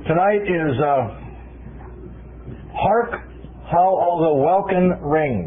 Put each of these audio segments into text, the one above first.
Tonight is Hark How All the Welkin Rings.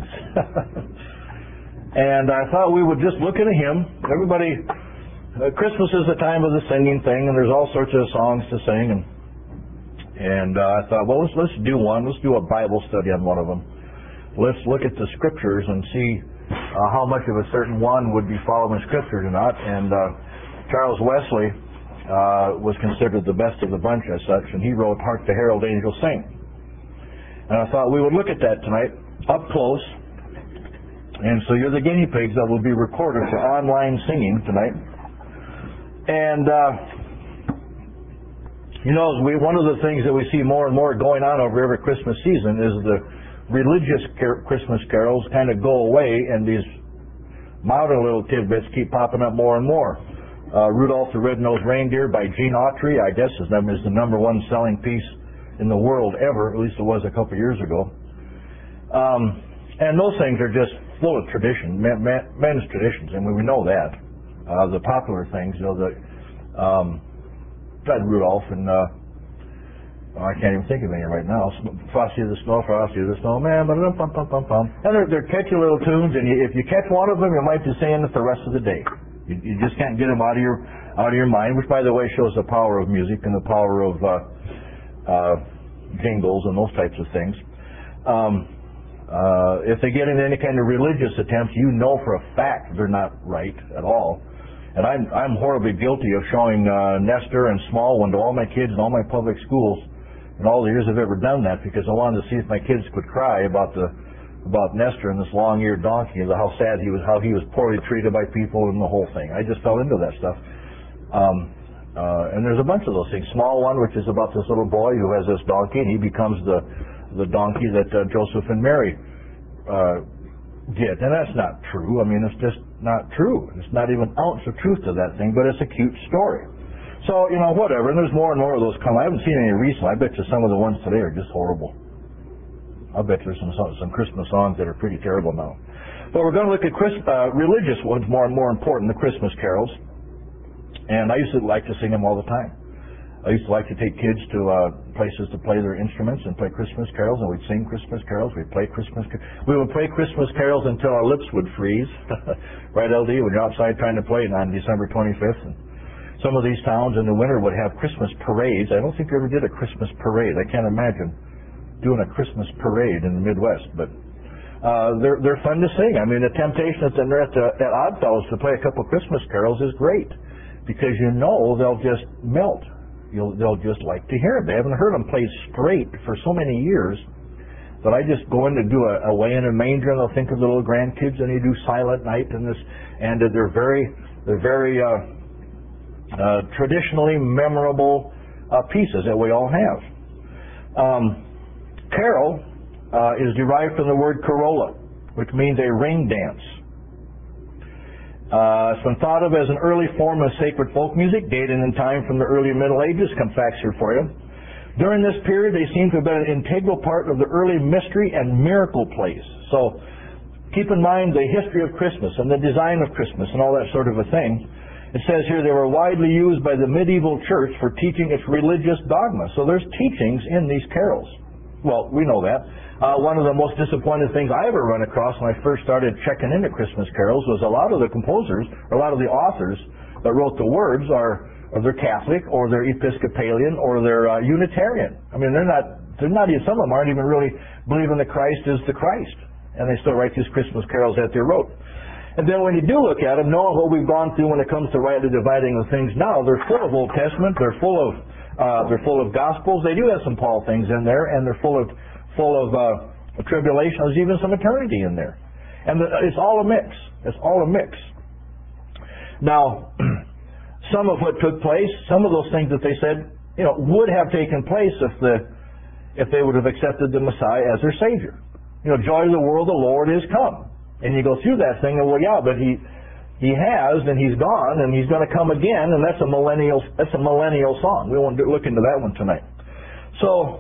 And I thought we would just look at a hymn. Everybody, Christmas is the time of the singing thing, and there's all sorts of songs to sing. And I thought, well, let's do one. Let's do a Bible study on one of them. Let's look at the scriptures and see how much of a certain one would be following scripture or not. And Charles Wesley was considered the best of the bunch as such, and he wrote Hark the Herald Angels Sing. And I thought we would look at that tonight up close. And so you're the guinea pigs that will be recorded for online singing tonight. And one of the things that we see more and more going on over every Christmas season is the religious Christmas carols kind of go away, and these modern little tidbits keep popping up more and more. Rudolph the Red-Nosed Reindeer by Gene Autry, I guess is the number one selling piece in the world ever, at least it was a couple years ago. And those things are just full of tradition, men's traditions, and we know that. The popular things, Rudolph and I can't even think of any right now. Frosty the Snowman, and they're catchy little tunes, and if you catch one of them, you might be saying it the rest of the day. You just can't get them out of your mind, which, by the way, shows the power of music and the power of jingles and those types of things. If they get into any kind of religious attempts, you know for a fact they're not right at all. And I'm horribly guilty of showing Nestor and Small One to all my kids in all my public schools in all the years I've ever done that, because I wanted to see if my kids could cry about Nestor and this long-eared donkey, and how sad he was, how he was poorly treated by people, and the whole thing. I just fell into that stuff. And there's a bunch of those things. Small One, which is about this little boy who has this donkey, and he becomes the donkey that Joseph and Mary get. And that's not true. I mean, it's just not true. It's not even an ounce of truth to that thing, but it's a cute story. So, whatever. And there's more and more of those come. I haven't seen any recently. I bet you some of the ones today are just horrible. I bet there's some Christmas songs that are pretty terrible now. But we're going to look at religious ones more and more important, the Christmas carols. And I used to like to sing them all the time. I used to like to take kids to places to play their instruments and play Christmas carols, and we'd sing Christmas carols. We would play Christmas carols until our lips would freeze. Right, LD, when you're outside trying to play on December 25th. And some of these towns in the winter would have Christmas parades. I don't think we ever did a Christmas parade. I can't imagine doing a Christmas parade in the Midwest, but they're fun to sing. I mean, the temptation at Oddfellows to play a couple Christmas carols is great, because they'll just melt. They'll just like to hear them. They haven't heard them played straight for so many years that I just go in to do a Away in a Manger, and they'll think of the little grandkids, and they do Silent Night and this, and they're very traditionally memorable pieces that we all have. Carol is derived from the word carolla, which means a ring dance. It's been thought of as an early form of sacred folk music, dating in time from the early Middle Ages. Come facts here for you. During this period, they seem to have been an integral part of the early mystery and miracle plays. So keep in mind the history of Christmas and the design of Christmas and all that sort of a thing. It says here they were widely used by the medieval church for teaching its religious dogma. So there's teachings in these carols. Well, we know that. One of the most disappointing things I ever run across when I first started checking into Christmas carols was a lot of the composers, or a lot of the authors that wrote the words are they're Catholic, or they're Episcopalian, or they're Unitarian. I mean, they're not even, some of them aren't even really believing that Christ is the Christ, and they still write these Christmas carols that they wrote. And then when you do look at them, knowing what we've gone through when it comes to rightly dividing the things now, they're full of Old Testament, they're full of Gospels. They do have some Paul things in there, and they're full of tribulation. There's even some eternity in there, and it's all a mix. It's all a mix. Now, some of what took place, some of those things that they said, would have taken place if they would have accepted the Messiah as their Savior. Joy of the world, the Lord is come, and you go through that thing, and well, yeah, but He has, and He's gone, and He's going to come again, and that's a millennial song. We won't look into that one tonight. So,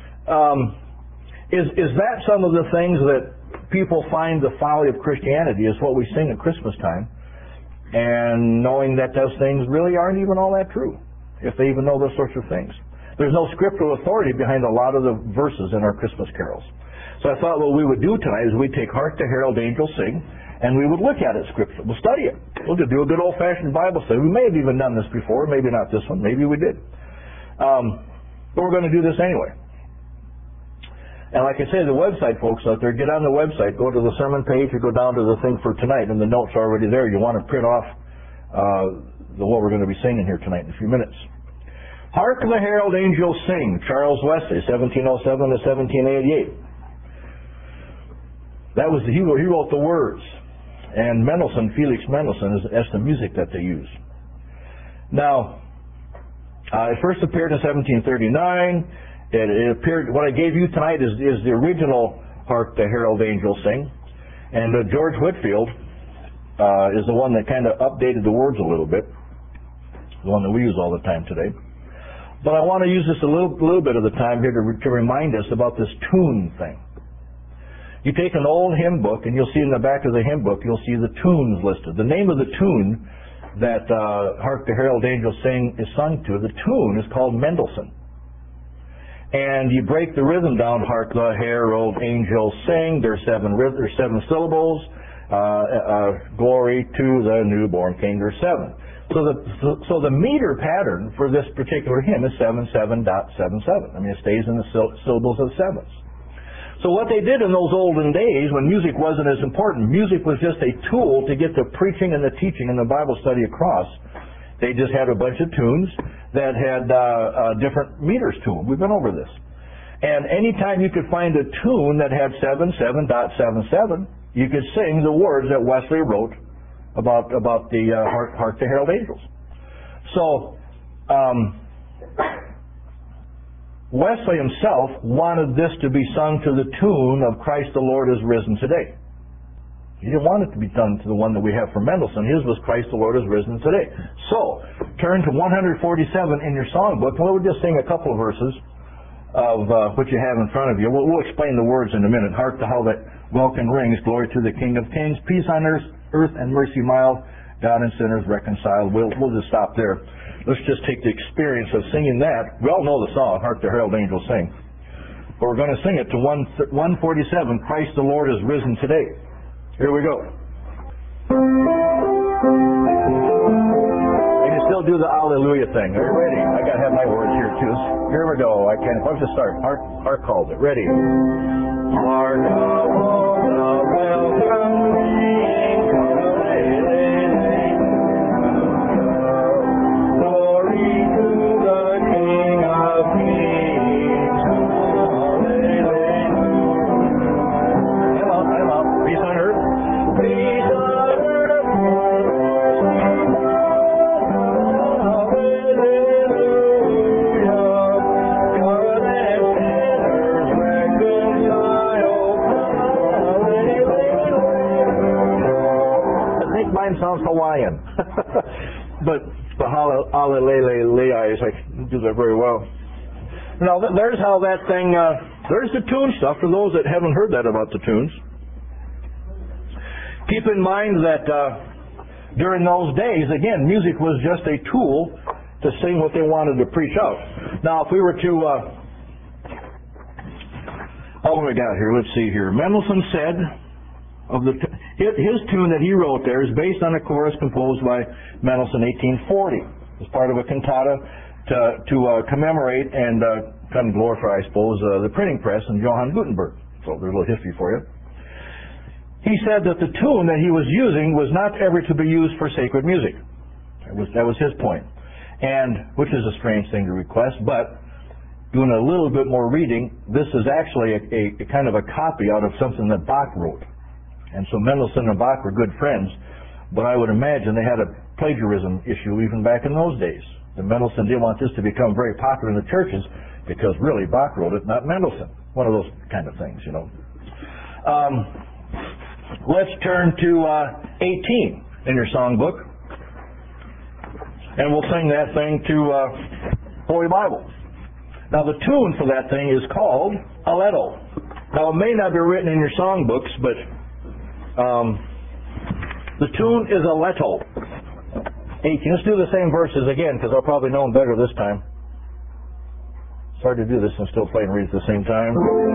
is that some of the things that people find the folly of Christianity is what we sing at Christmas time, and knowing that those things really aren't even all that true, if they even know those sorts of things. There's no scriptural authority behind a lot of the verses in our Christmas carols. So I thought what we would do tonight is we'd take Hark the Herald Angels Sing, and we would look at it scripturally. We'll study it. We'll just do a good old-fashioned Bible study. We may have even done this before, maybe not this one, maybe we did. But we're going to do this anyway. And like I say, the website folks out there, get on the website, go to the sermon page, or go down to the thing for tonight, and the notes are already there. You want to print off what we're going to be singing here tonight in a few minutes. Hark the Herald Angels Sing, Charles Wesley, 1707 to 1788. That was he wrote the words, and Mendelssohn, Felix Mendelssohn, that's the music that they use. Now, it first appeared in 1739. It appeared. What I gave you tonight is the original Hark the Herald Angels Sing, and George Whitefield is the one that kind of updated the words a little bit, the one that we use all the time today. But I want to use this a little bit of the time here to remind us about this tune thing. You take an old hymn book, and you'll see in the back of the hymn book, you'll see the tunes listed. The name of the tune that Hark the Herald Angels Sing is sung to, the tune is called Mendelssohn. And you break the rhythm down, Hark the Herald Angels Sing. There's seven syllables. Glory to the newborn King. There's seven. So the meter pattern for this particular hymn is 77.77. I mean, it stays in the syllables of sevens. So what they did in those olden days, when music wasn't as important, music was just a tool to get the preaching and the teaching and the Bible study across. They just had a bunch of tunes that had different meters to them. We've been over this. And anytime you could find a tune that had 77.77, you could sing the words that Wesley wrote about the Hark the Herald Angels. So Wesley himself wanted this to be sung to the tune of Christ the Lord is Risen Today. He didn't want it to be done to the one that we have from Mendelssohn. His was Christ the Lord is Risen Today. So, turn to 147 in your songbook, and we'll just sing a couple of verses of what you have in front of you. We'll explain the words in a minute. Hark to how that welkin rings, glory to the King of Kings, peace on earth and mercy mild, God and sinners reconciled. We'll just stop there. Let's just take the experience of singing that. We all know the song, Hark the Herald Angels Sing. But we're going to sing it to 147, Christ the Lord is Risen Today. Here we go. And you still do the Alleluia thing. Are you ready? I got to have my words here too. Here we go. I can't. Let's just start. Hark called it. Ready? Hark the welcome ring, glory to the King of Kings. I'm up. Peace on earth. Sounds Hawaiian, but Hallelujah, I do that very well. Now there's how that thing. There's the tune stuff for those that haven't heard that about the tunes. Keep in mind that during those days, again, music was just a tool to sing what they wanted to preach out. Now, if we were to, what we got here? Let's see here. Mendelssohn said of his tune that he wrote there is based on a chorus composed by Mendelssohn in 1840 as part of a cantata to commemorate and kind of glorify, I suppose, the printing press and Johann Gutenberg. So there's a little history for you. He said that the tune that he was using was not ever to be used for sacred music. That was his point. And, which is a strange thing to request, but doing a little bit more reading, this is actually a kind of a copy out of something that Bach wrote. And so Mendelssohn and Bach were good friends, but I would imagine they had a plagiarism issue even back in those days. And Mendelssohn didn't want this to become very popular in the churches because really Bach wrote it, not Mendelssohn. One of those kind of things, you know. Let's turn to 18 in your songbook, and we'll sing that thing to Holy Bible. Now the tune for that thing is called Aletto. Now it may not be written in your songbooks, but the tune is Aletto. 18. Let's do the same verses again because I'll probably know them better this time. It's hard to do this and still play and read at the same time.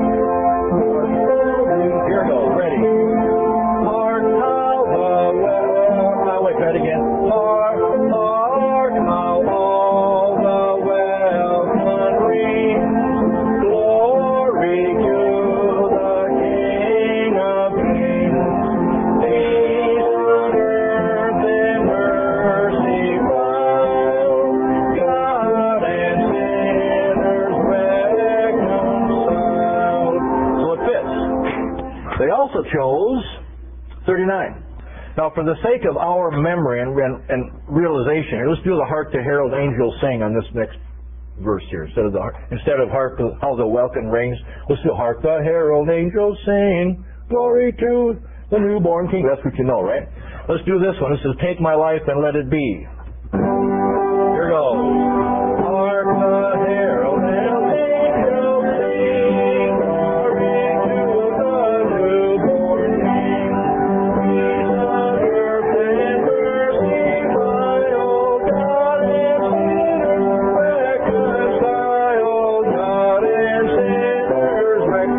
Here we go. Ready. Hark how the well. I'll wait that again. Hark, hark how all the wells ring. Glory to the King of Kings. Peace on earth and mercy found. God and sinners reconciled. So it fits. They also chose 39. Now, for the sake of our memory and realization here, let's do the Hark the Herald Angels Sing on this next verse here. Instead of Hark how the welkin rings, let's do Hark the Herald Angels Sing, glory to the newborn King. That's what you know, right? Let's do this one. This is Take My Life and Let It Be. Here goes. Hark the Herald Angels Sing, glory to the newborn King. Peace on earth and mercy find, O God and sinners reconciled. God and sinners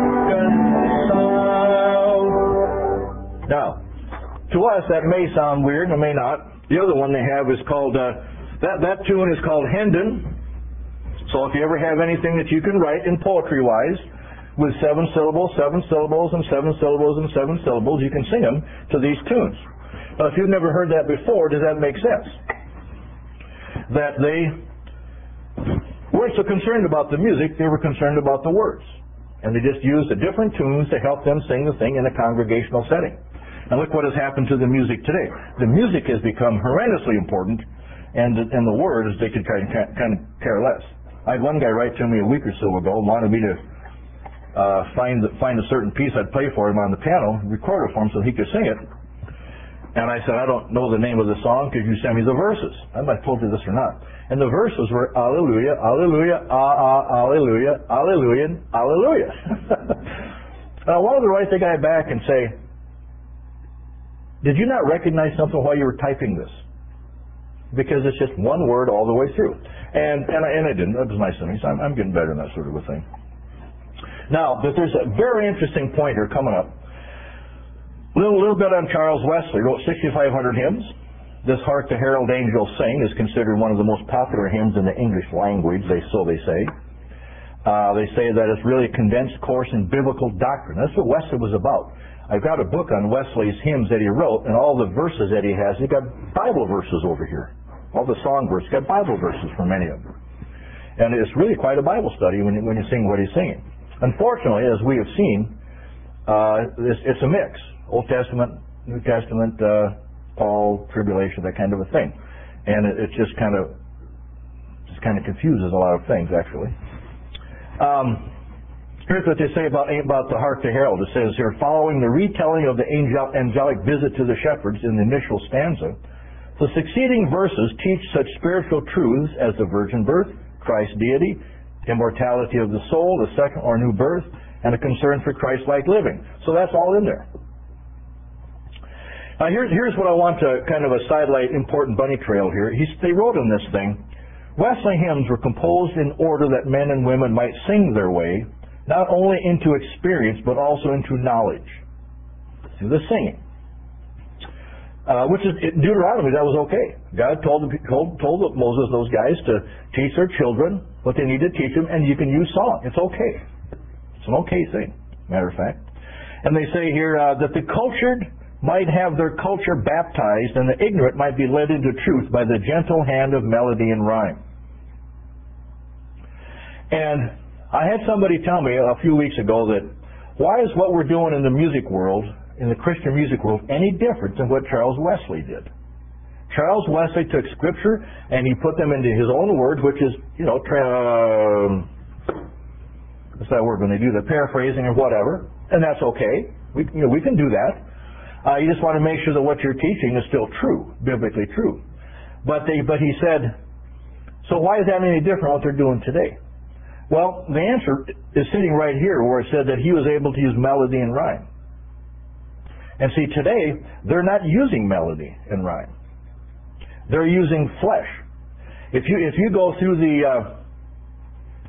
reconciled. Now, to us that may sound weird, it may not. The other one they have is called, that tune is called Hendon. So if you ever have anything that you can write in poetry-wise with 7 syllables, 7 syllables, and 7 syllables, and 7 syllables, you can sing them to these tunes. Now, if you've never heard that before, does that make sense? That they weren't so concerned about the music, they were concerned about the words. And they just used the different tunes to help them sing the thing in a congregational setting. And look what has happened to the music today. The music has become horrendously important, and the words, they could kind of care less. I had one guy write to me a week or so ago, wanted me to find a certain piece I'd play for him on the piano, record it for him so he could sing it. And I said, I don't know the name of the song, could you send me the verses? I might have told you this or not. And the verses were Alleluia, Alleluia, Alleluia, Alleluia, Alleluia. And I wanted to write the guy back and say, did you not recognize something while you were typing this? Because it's just one word all the way through. And I didn't. That was nice of me. So I'm getting better in that sort of a thing. Now, but there's a very interesting point here coming up. A little bit on Charles Wesley. Wrote 6,500 hymns. This Hark the Herald Angels Sing is considered one of the most popular hymns in the English language, so they say. They say that it's really a condensed course in biblical doctrine. That's what Wesley was about. I've got a book on Wesley's hymns that he wrote, and all the verses that he has, he's got Bible verses over here. All the song verses, got Bible verses for many of them. And it's really quite a Bible study when you sing what he's singing. Unfortunately, as we have seen, it's a mix. Old Testament, New Testament, Paul, tribulation, that kind of a thing. And it just kind of confuses a lot of things, actually. Here's what they say about the Hark the Herald. It says here, following the retelling of the angelic visit to the shepherds in the initial stanza, the succeeding verses teach such spiritual truths as the virgin birth, Christ's deity, immortality of the soul, the second or new birth, and a concern for Christ-like living. So that's all in there. Now here's what I want to kind of a sidelight important bunny trail here. They wrote in this thing, Wesley hymns were composed in order that men and women might sing their way not only into experience, but also into knowledge through the singing. Which is, in Deuteronomy, that was okay. God told Moses, those guys, to teach their children what they need to teach them, and you can use song. It's okay. It's an okay thing, matter of fact. And they say here that the cultured might have their culture baptized, and the ignorant might be led into truth by the gentle hand of melody and rhyme. And I had somebody tell me a few weeks ago that why is what we're doing in the music world, in the Christian music world, any different than what Charles Wesley did? Charles Wesley took Scripture and he put them into his own words, which is, what's that word when they do the paraphrasing or whatever, and that's okay. We can do that. You just want to make sure that what you're teaching is still true, biblically true. But he said, so why is that any different what they're doing today? Well, the answer is sitting right here where it said that he was able to use melody and rhyme. And see, today, they're not using melody and rhyme. They're using flesh. If you go through the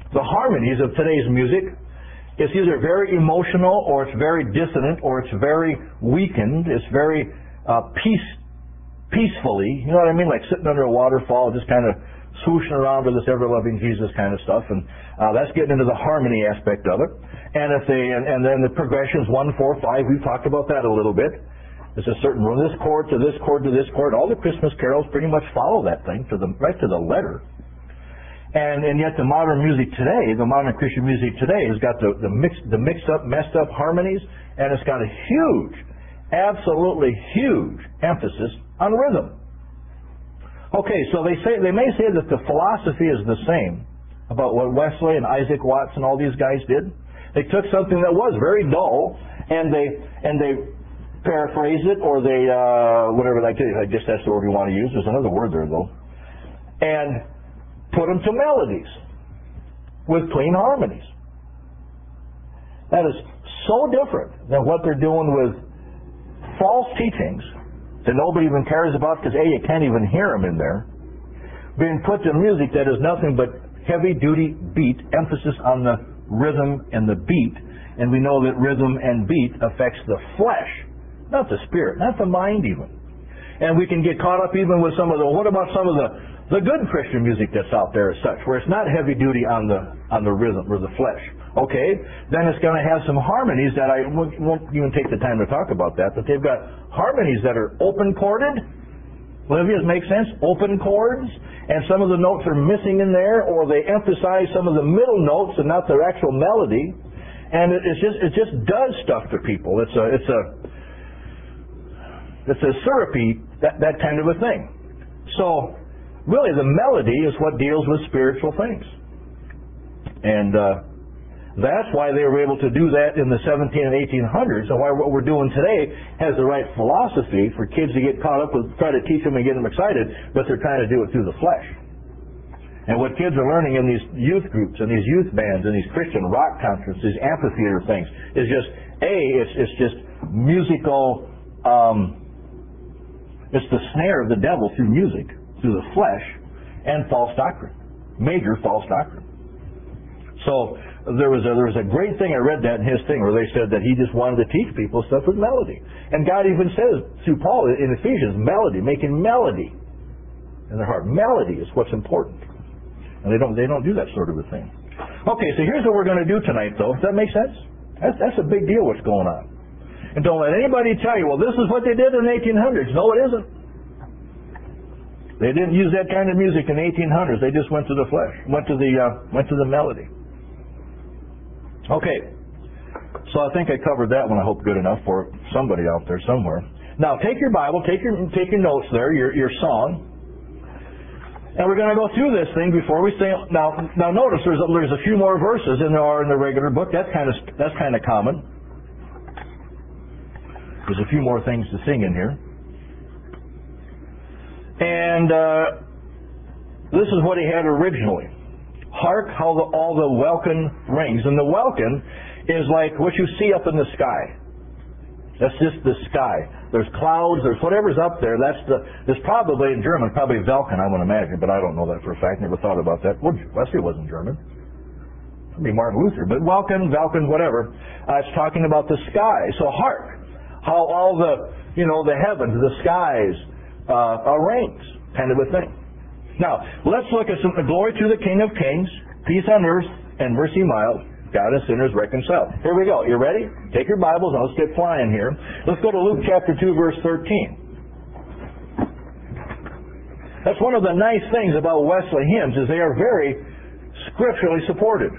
The harmonies of today's music, it's either very emotional, or it's very dissonant, or it's very weakened. It's very peacefully, you know what I mean, like sitting under a waterfall, just kind of swooshing around with this ever-loving Jesus kind of stuff, and that's getting into the harmony aspect of it. And and then the progressions 1, 4, 5, we've talked about that a little bit. There's a certain from this chord to this chord to this chord. All the Christmas carols pretty much follow that thing right to the letter. And yet the modern music today, the modern Christian music today, has got the mixed up, messed up harmonies, and it's got a huge, absolutely huge emphasis on rhythm. Okay, so they may say that the philosophy is the same about what Wesley and Isaac Watts and all these guys did. They took something that was very dull, and they paraphrased it, or they whatever. I guess that's the word you want to use. There's another word there though, and put them to melodies with clean harmonies. That is so different than what they're doing with false teachings that nobody even cares about, because you can't even hear them in there, being put to music that is nothing but heavy-duty beat, emphasis on the rhythm and the beat, and we know that rhythm and beat affects the flesh, not the spirit, not the mind even. And we can get caught up even with what about some of the good Christian music that's out there as such, where it's not heavy duty on the rhythm or the flesh. Okay, then it's going to have some harmonies that I won't even take the time to talk about that, but they've got harmonies that are open chorded. Olivia's make sense? Open chords, and some of the notes are missing in there, or they emphasize some of the middle notes and not their actual melody, and it just does stuff to people. It's a syrupy that kind of a thing. So really, the melody is what deals with spiritual things. And that's why they were able to do that in the 17 and 1800s, and why what we're doing today has the right philosophy for kids to get caught up with, try to teach them and get them excited, but they're trying to do it through the flesh. And what kids are learning in these youth groups and these youth bands and these Christian rock concerts, these amphitheater things, is just, it's just musical, it's the snare of the devil through music, through the flesh, and false doctrine, major false doctrine. So there was a great thing, I read that in his thing, where they said that he just wanted to teach people stuff with melody. And God even says through Paul in Ephesians, melody, making melody in their heart. Melody is what's important. And they don't do that sort of a thing. Okay, so here's what we're going to do tonight, though. Does that make sense? That's a big deal what's going on. And don't let anybody tell you, well, this is what they did in the 1800s. No, it isn't. They didn't use that kind of music in the 1800s. They just went to the flesh, went to the melody. Okay, so I think I covered that one, I hope, good enough for somebody out there somewhere. Now, take your Bible, take your notes there, your song, and we're going to go through this thing before we say. Now notice there's a few more verses than there are in the regular book. That's kind of common. There's a few more things to sing in here, and this is what he had originally. Hark how all the welkin rings. And the welkin is like what you see up in the sky. That's just the sky. There's clouds, there's whatever's up there. There's probably in German, probably Welkin, I would imagine, but I don't know that for a fact. Never thought about that. Well, Wesley wasn't German. Maybe Martin Luther. But Welkin, whatever. It's talking about the sky. So hark how all the heavens, the skies are rings, kind of a thing. Now, let's look at the glory to the King of Kings, peace on earth, and mercy mild, God and sinners reconciled. Here we go. You ready? Take your Bibles and let's get flying here. Let's go to Luke chapter 2, verse 13. That's one of the nice things about Wesley hymns, is they are very scripturally supported.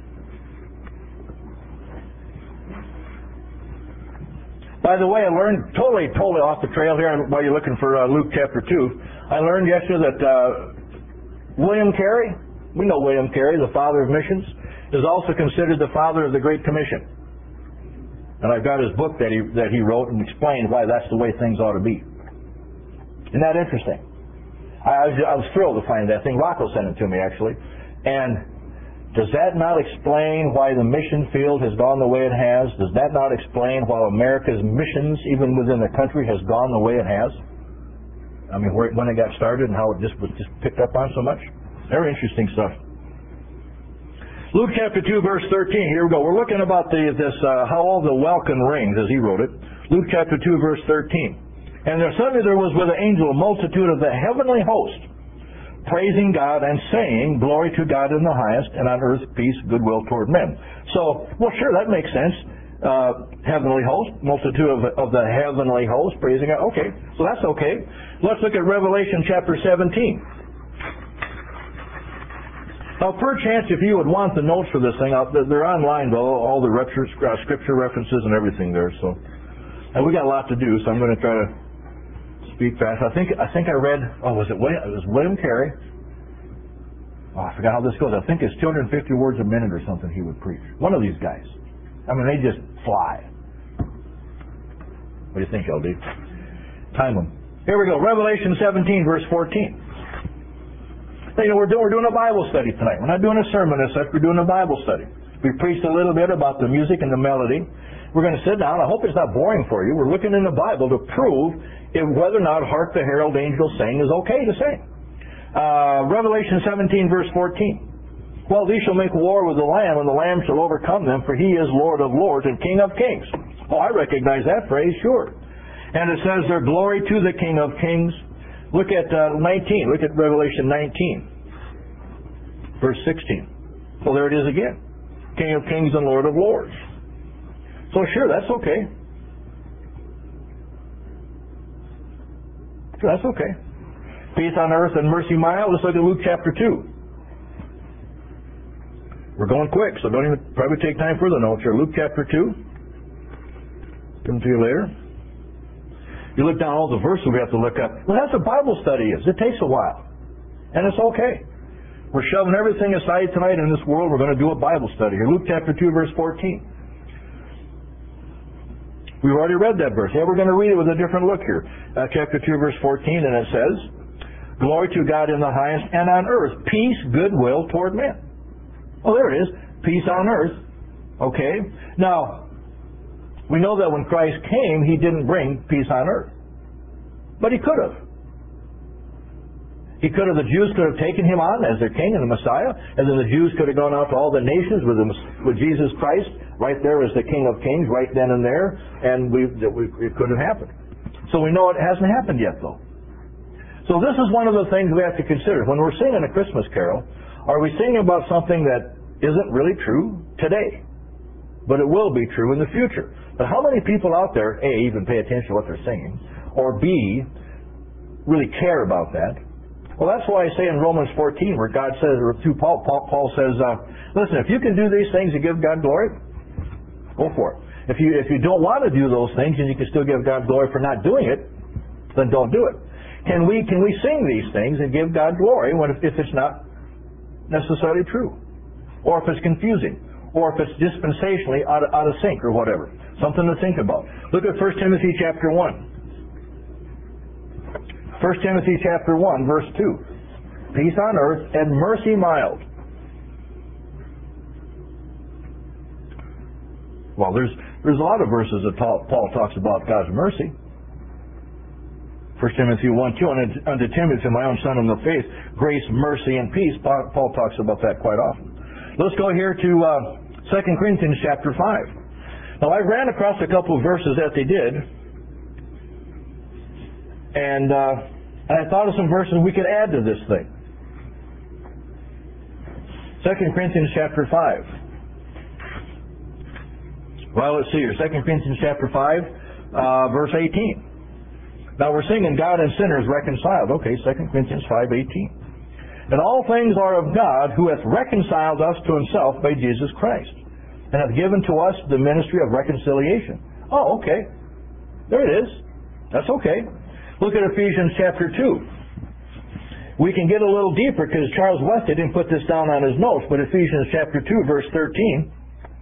By the way, I learned totally off the trail here while you're looking for Luke chapter 2. I learned yesterday that William Carey, we know William Carey, the father of missions, is also considered the father of the Great Commission. And I've got his book that he wrote and explained why that's the way things ought to be. Isn't that interesting? I was thrilled to find that thing. Rocco sent it to me, actually. And does that not explain why the mission field has gone the way it has? Does that not explain why America's missions, even within the country, has gone the way it has? I mean, when it got started and how it was just picked up on so much. Very interesting stuff. Luke chapter 2, verse 13. Here we go. We're looking about how all the welkin rings, as he wrote it. Luke chapter 2, verse 13. And suddenly there was with the angel a multitude of the heavenly host, praising God and saying, Glory to God in the highest, and on earth peace, goodwill toward men. So, well, sure, that makes sense. Heavenly host, multitude of the heavenly host, praising God. Okay, so that's okay. Let's look at Revelation chapter 17. Now, perchance, if you would want the notes for this thing, they're online, though, all the scripture references and everything there. So, and we got a lot to do, so I'm going to try to speak fast. I think I read. Oh, was it William Carey? Oh, I forgot how this goes. I think it's 250 words a minute or something he would preach. One of these guys. I mean, they just fly. What do you think, LD? Time them. Here we go. Revelation 17, verse 14. You know, we're doing a Bible study tonight. We're not doing a sermon as such. We're doing a Bible study. We preached a little bit about the music and the melody. We're going to sit down. I hope it's not boring for you. We're looking in the Bible to prove whether or not Hark the Herald Angels Sing is okay to sing. Revelation 17, verse 14. Well, these shall make war with the Lamb, and the Lamb shall overcome them, for he is Lord of lords and King of kings. Oh, I recognize that phrase, sure. And it says there, glory to the King of kings. Look at 19. Look at Revelation 19, verse 16. Well, there it is again. King of kings and Lord of lords. So sure, that's okay. Sure, that's okay. Peace on earth and mercy mild. Let's look at Luke chapter 2. We're going quick, so don't even probably take time for the notes here. Luke chapter 2. Come to you later. You look down all the verses we have to look up. Well, that's what Bible study is. It takes a while. And it's okay. We're shoving everything aside tonight in this world. We're going to do a Bible study here. Luke chapter 2, verse 14. We've already read that verse. Yeah, we're going to read it with a different look here. Chapter 2, verse 14, and it says, Glory to God in the highest, and on earth peace, goodwill toward men. Oh, there it is. Peace on earth. Okay. Now, we know that when Christ came, He didn't bring peace on earth. But He could have. The Jews could have taken Him on as their King and the Messiah, and then the Jews could have gone out to all the nations with Jesus Christ right there as the King of Kings, right then and there, and it could have happened. So we know it hasn't happened yet, though. So this is one of the things we have to consider. When we're singing a Christmas carol, are we singing about something that isn't really true today? But it will be true in the future. But how many people out there, A, even pay attention to what they're singing, or B, really care about that? Well, that's why I say in Romans 14, where God says, or through Paul says, listen, if you can do these things to give God glory, go for it. If you don't want to do those things and you can still give God glory for not doing it, then don't do it. Can we sing these things and give God glory if it's not necessarily true? Or if it's confusing? Or if it's dispensationally out of sync or whatever? Something to think about. Look at 1 Timothy chapter 1. 1 Timothy chapter 1, verse 2. Peace on earth and mercy mild. Well, there's a lot of verses that Paul talks about God's mercy. 1 Timothy 1:2, unto Timothy, my own son in the faith, grace, mercy, and peace. Paul talks about that quite often. Let's go here to 2 Corinthians chapter 5. Now, I ran across a couple of verses that they did, and I thought of some verses we could add to this thing. 2 Corinthians chapter 5. Well, let's see here. 2 Corinthians chapter 5, verse 18. Now, we're singing God and sinners reconciled. Okay, 2 Corinthians 5:18. And all things are of God, who hath reconciled us to Himself by Jesus Christ, and hath given to us the ministry of reconciliation. Oh, okay. There it is. That's okay. Look at Ephesians chapter 2. We can get a little deeper because Charles Weston didn't put this down on his notes, but Ephesians chapter 2, verse 13.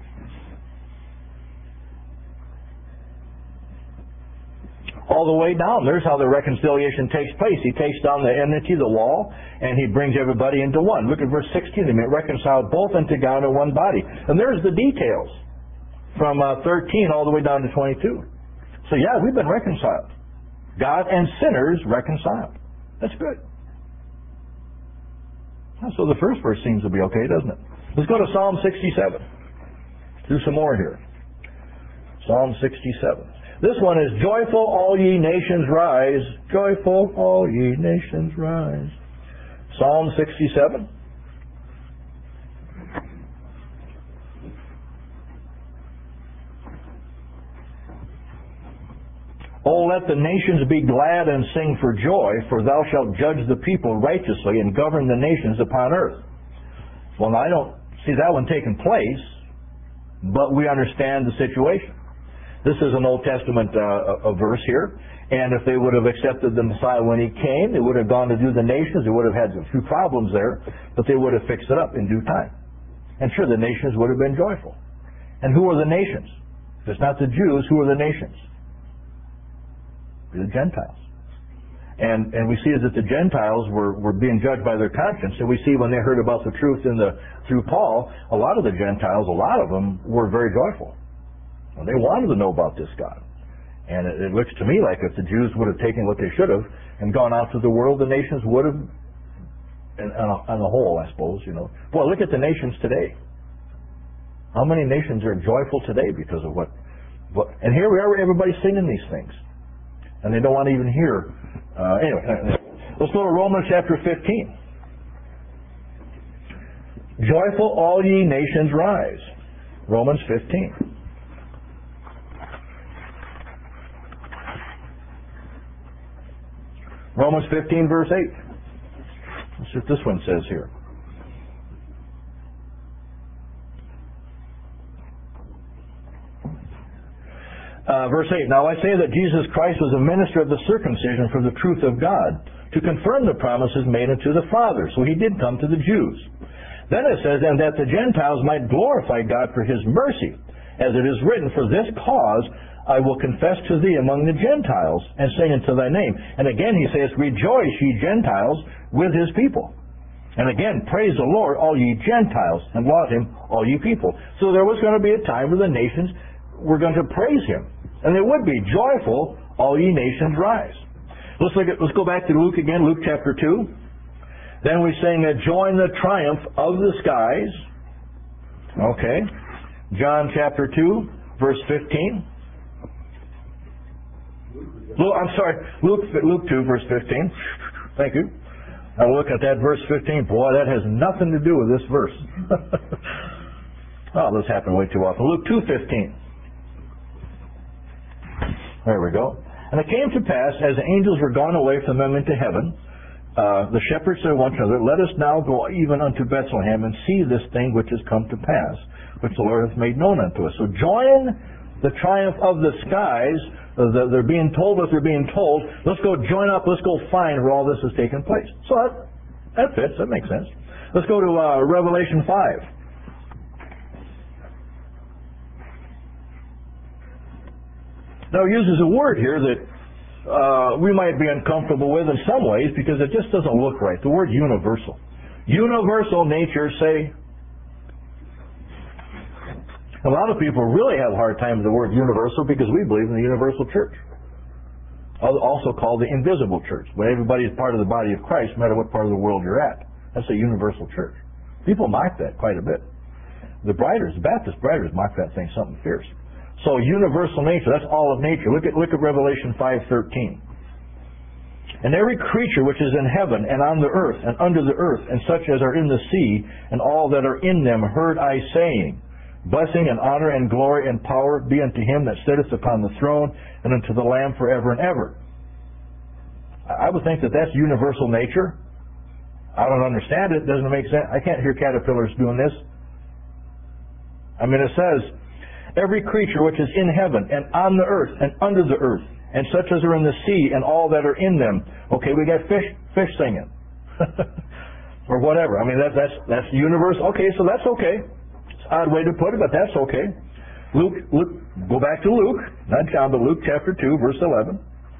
All the way down, there's how the reconciliation takes place. He takes down the enmity, the wall, and He brings everybody into one. Look at verse 16. They may reconcile both unto God in one body. And there's the details from 13 all the way down to 22. So yeah, we've been reconciled. God and sinners reconciled. That's good. So the first verse seems to be okay, doesn't it? Let's go to Psalm 67. Do some more here. Psalm 67. This one is, joyful all ye nations rise. Joyful all ye nations rise. Psalm 67. Oh, let the nations be glad and sing for joy, for thou shalt judge the people righteously and govern the nations upon earth. Well, now, I don't see that one taking place, but we understand the situation. This is an Old Testament a verse here, and if they would have accepted the Messiah when he came, they would have gone to do the nations. They would have had a few problems there, but they would have fixed it up in due time. And sure, the nations would have been joyful. And who are the nations? If it's not the Jews, who are the nations? The Gentiles. And we see that the Gentiles were being judged by their conscience. And we see when they heard about the truth through Paul, a lot of the Gentiles, a lot of them were very joyful. And they wanted to know about this God. And it looks to me like if the Jews would have taken what they should have and gone out to the world, the nations would have, on the whole, I suppose, Boy, look at the nations today. How many nations are joyful today because of what and here we are, everybody's singing these things. And they don't want to even hear. Anyway, let's go to Romans chapter 15. Joyful all ye nations rise. Romans 15. Romans 15 verse 8. Let's see what this one says here. Verse 8, now I say that Jesus Christ was a minister of the circumcision for the truth of God, to confirm the promises made unto the fathers. So he did come to the Jews. Then it says, and that the Gentiles might glorify God for his mercy, as it is written, for this cause I will confess to thee among the Gentiles, and sing unto thy name. And again he says, rejoice ye Gentiles with his people. And again, praise the Lord, all ye Gentiles, and laud him, all ye people. So there was going to be a time where the nations were going to praise him. And it would be, joyful, all ye nations rise. Let's go back to Luke again, Luke chapter 2. Then we sing, join the triumph of the skies. Okay. John chapter 2, verse 15. Luke 2, verse 15. Thank you. Now look at that verse 15. Boy, that has nothing to do with this verse. Oh, this happened way too often. Luke 2:15. There we go. And it came to pass, as the angels were gone away from them into heaven, the shepherds said one to another, let us now go even unto Bethlehem, and see this thing which is come to pass, which the Lord hath made known unto us. So join the triumph of the skies. They're being told what they're being told. Let's go join up. Let's go find where all this has taken place. So that fits. That makes sense. Let's go to Revelation 5. Now, he uses a word here that we might be uncomfortable with in some ways because it just doesn't look right. The word universal. Universal nature, say. A lot of people really have a hard time with the word universal because we believe in the universal church. Also called the invisible church. When everybody is part of the body of Christ, no matter what part of the world you're at. That's a universal church. People mock that quite a bit. The Baptist Briders mock that thing something fierce. So universal nature, that's all of nature. Look at Revelation 5:13. And every creature which is in heaven and on the earth and under the earth and such as are in the sea and all that are in them heard I saying, blessing and honor and glory and power be unto him that sitteth upon the throne and unto the Lamb forever and ever. I would think that that's universal nature. I don't understand it. It doesn't make sense. I can't hear caterpillars doing this. I mean, it says, every creature which is in heaven and on the earth and under the earth and such as are in the sea and all that are in them. Okay, we got fish singing. Or whatever. I mean, that's universal. Okay, so that's okay. It's an odd way to put it, but that's okay. Luke, go back to Luke, not John, but Luke chapter 2, verse 11.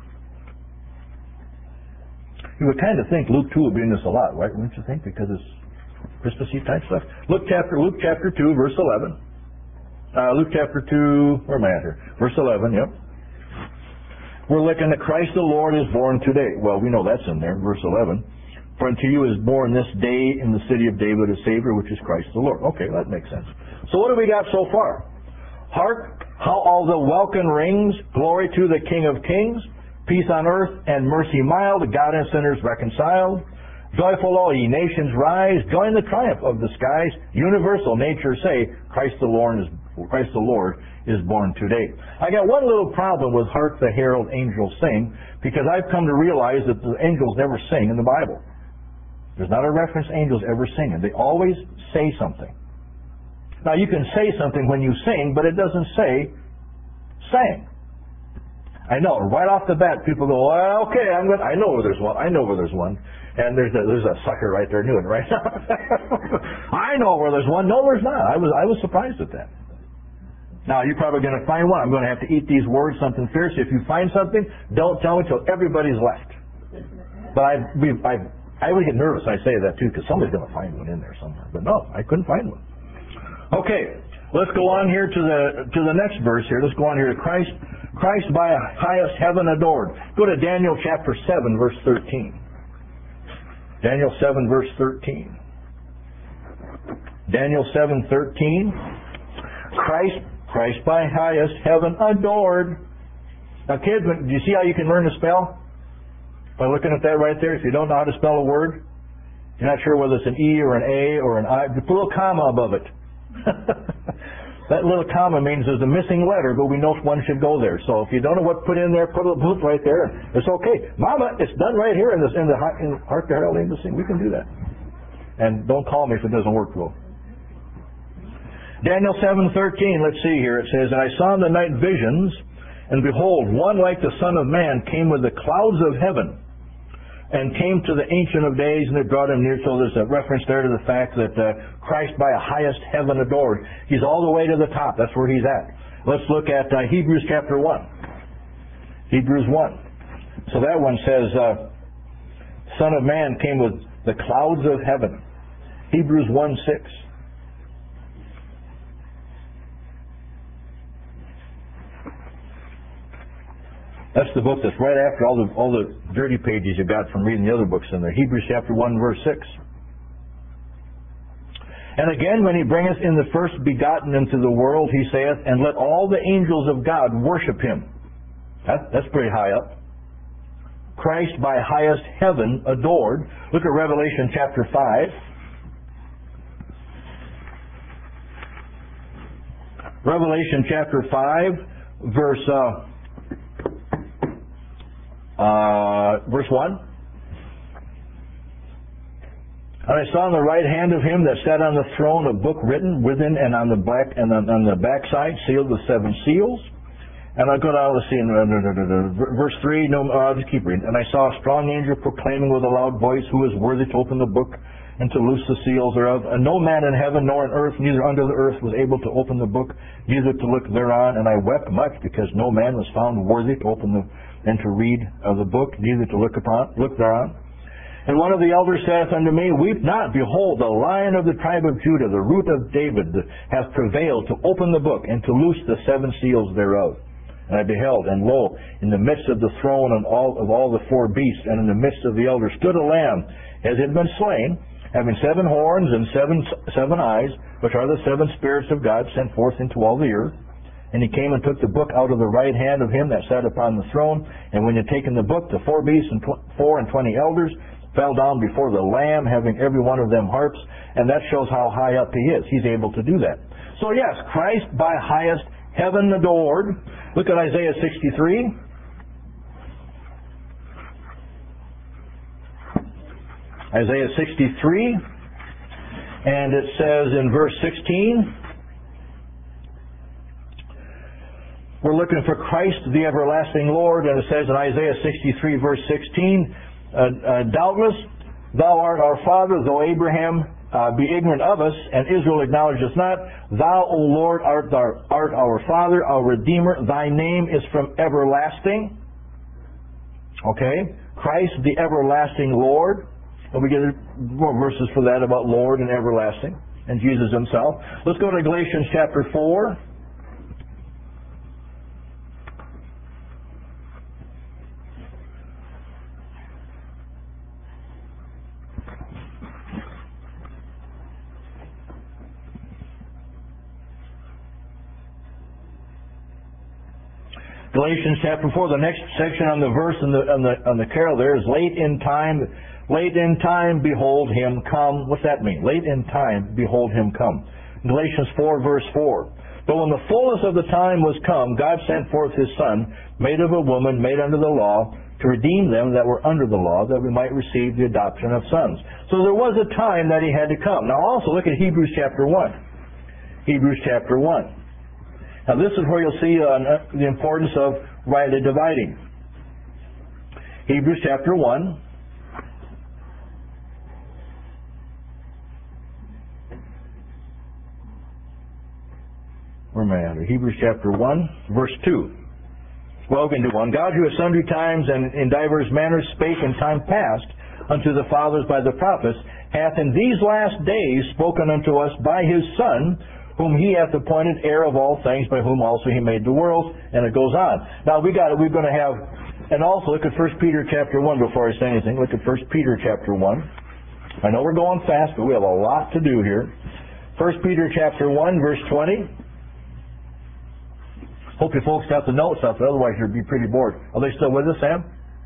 You would kind of think Luke 2 would be in this a lot, right? Wouldn't you think? Because it's Christmassy type stuff. Luke chapter 2, verse 11. Luke chapter 2, where am I at here? Verse 11, yep. We're looking at Christ the Lord is born today. Well, we know that's in there, verse 11. For unto you is born this day in the city of David a Savior, which is Christ the Lord. Okay, that makes sense. So what do we got so far? Hark, how all the welkin rings, glory to the King of Kings, peace on earth and mercy mild, God and sinners reconciled. Joyful all ye nations rise, join the triumph of the skies, universal nature say, Christ the Lord is born today. I got one little problem with Hark the Herald Angels Sing, because I've come to realize that the angels never sing in the Bible. There's not a reference angels ever sing, and they always say something. Now you can say something when you sing, but it doesn't say sang. I know, right off the bat, people go, well, okay, I know where there's one. I know where there's one. And there's a sucker right there doing it right now. I know where there's one. No, there's not. I was surprised at that. Now, you're probably going to find one. I'm going to have to eat these words, something fierce. If you find something, don't tell me until everybody's left. But I would get nervous. I say that too, because somebody's going to find one in there somewhere. But no, I couldn't find one. Okay, let's go on here to the next verse here. Let's go on here to Christ by highest heaven adored. Go to Daniel chapter 7, verse 13. Daniel 7, verse 13. Daniel 7:13. Christ by highest heaven adored. Now kids, do you see how you can learn to spell? By looking at that right there. If you don't know how to spell a word, you're not sure whether it's an E or an A or an I, put a little comma above it. That little comma means there's a missing letter, but we know one should go there. So if you don't know what to put in there, put a boot right there. It's okay. Mama, it's done right here in the Hark the Herald Angels Sing. We can do that. And don't call me if it doesn't work well. Daniel 7:13, let's see here. It says, and I saw in the night visions, and behold, one like the Son of Man came with the clouds of heaven, and came to the Ancient of Days, and it brought him near. So there's a reference there to the fact that Christ by a highest heaven adored. He's all the way to the top. That's where he's at. Let's look at Hebrews chapter 1. Hebrews 1. So that one says, Son of Man came with the clouds of heaven. Hebrews 1:6. That's the book that's right after all the dirty pages you got from reading the other books in there. Hebrews chapter 1, verse 6. And again, when he bringeth in the first begotten into the world, he saith, and let all the angels of God worship him. That's pretty high up. Christ by highest heaven adored. Look at Revelation chapter 5. Revelation chapter 5, verse 1. And I saw on the right hand of him that sat on the throne a book written within and on the backside, sealed with 7 seals. And I go down, let's see, verse 3, I'll just keep reading. And I saw a strong angel proclaiming with a loud voice, who is worthy to open the book and to loose the seals thereof. And no man in heaven nor in earth, neither under the earth, was able to open the book, neither to look thereon. And I wept much, because no man was found worthy to open and to read of the book, neither to look thereon. And one of the elders saith unto me, weep not, behold, the Lion of the tribe of Judah, the root of David, hath prevailed to open the book and to loose the 7 seals thereof. And I beheld, and lo, in the midst of the throne and all the 4 beasts, and in the midst of the elders, stood a lamb, as had been slain, having 7 horns and seven eyes, which are the 7 spirits of God sent forth into all the earth. And he came and took the book out of the right hand of him that sat upon the throne. And when he had taken the book, the 4 beasts and 24 elders fell down before the Lamb, having every one of them harps. And that shows how high up he is. He's able to do that. So yes, Christ by highest heaven adored. Look at Isaiah 63. Isaiah 63. And it says in verse 16, we're looking for Christ, the everlasting Lord, and it says in Isaiah 63, verse 16, doubtless thou art our father, though Abraham be ignorant of us, and Israel acknowledge us not. Thou, O Lord, art our Father, our Redeemer. Thy name is from everlasting. Okay? Christ, the everlasting Lord. And we get more verses for that about Lord and everlasting, and Jesus himself. Let's go to Galatians chapter 4. Galatians chapter 4, the next section on the verse on the carol there is late in time, behold him come. What's that mean? Late in time, behold him come. Galatians 4, verse 4. But when the fullness of the time was come, God sent forth his Son, made of a woman, made under the law, to redeem them that were under the law, that we might receive the adoption of sons. So there was a time that he had to come. Now also look at Hebrews chapter 1. Hebrews chapter 1. Now this is where you'll see the importance of rightly dividing. Hebrews chapter 1. Where am I at? Hebrews chapter 1, verse 2. Well, we can do one. God, who at sundry times and in divers manners spake in time past unto the fathers by the prophets, hath in these last days spoken unto us by his Son, whom he hath appointed heir of all things, by whom also he made the world. And it goes on. Now we're going to have, and also look at 1 Peter chapter 1 before I say anything. Look at 1 Peter chapter 1. I know we're going fast, but we have a lot to do here. 1 Peter chapter 1, verse 20. Hope you folks got the notes up, otherwise you'll be pretty bored. Are they still with us, Sam?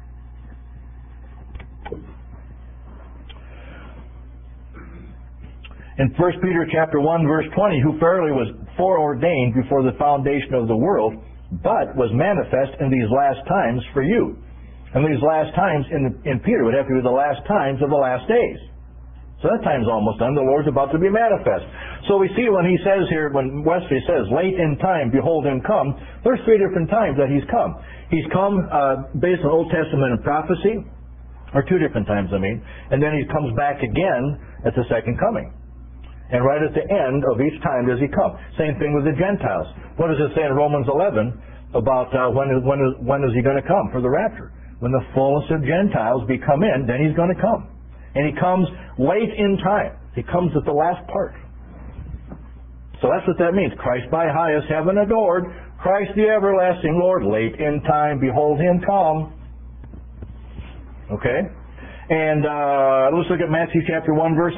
In 1 Peter chapter 1, verse 20, who fairly was foreordained before the foundation of the world, but was manifest in these last times for you. And these last times in Peter would have to be the last times of the last days. So that time's almost done. The Lord's about to be manifest. So we see when he says here, when Wesley says, late in time, behold him come, there's three different times that he's come. He's come based on Old Testament and prophecy, or two different times, I mean, and then he comes back again at the second coming. And right at the end of each time does he come. Same thing with the Gentiles. What does it say in Romans 11 about when is he going to come for the rapture? When the fullness of Gentiles be come in, then he's going to come. And he comes late in time. He comes at the last part. So that's what that means. Christ by highest heaven adored. Christ the everlasting Lord. Late in time, behold him come. Okay? And let's look at Matthew chapter 1, verse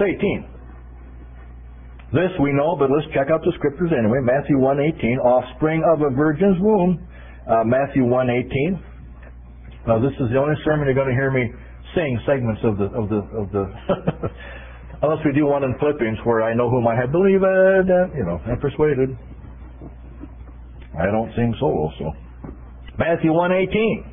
18. This we know, but let's check out the scriptures anyway. Matthew 1:18, offspring of a virgin's womb. Matthew 1:18. Now this is the only sermon you're going to hear me sing segments of the unless we do one in Philippians where I know whom I have believed, and persuaded. I don't sing solo, so. Matthew 1:18.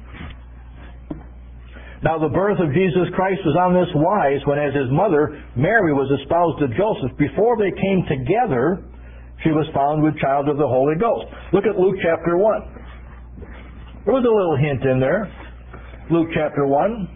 Now the birth of Jesus Christ was on this wise, when as his mother Mary was espoused to Joseph, before they came together, she was found with child of the Holy Ghost. Look at Luke chapter 1. There was a little hint in there. Luke chapter 1.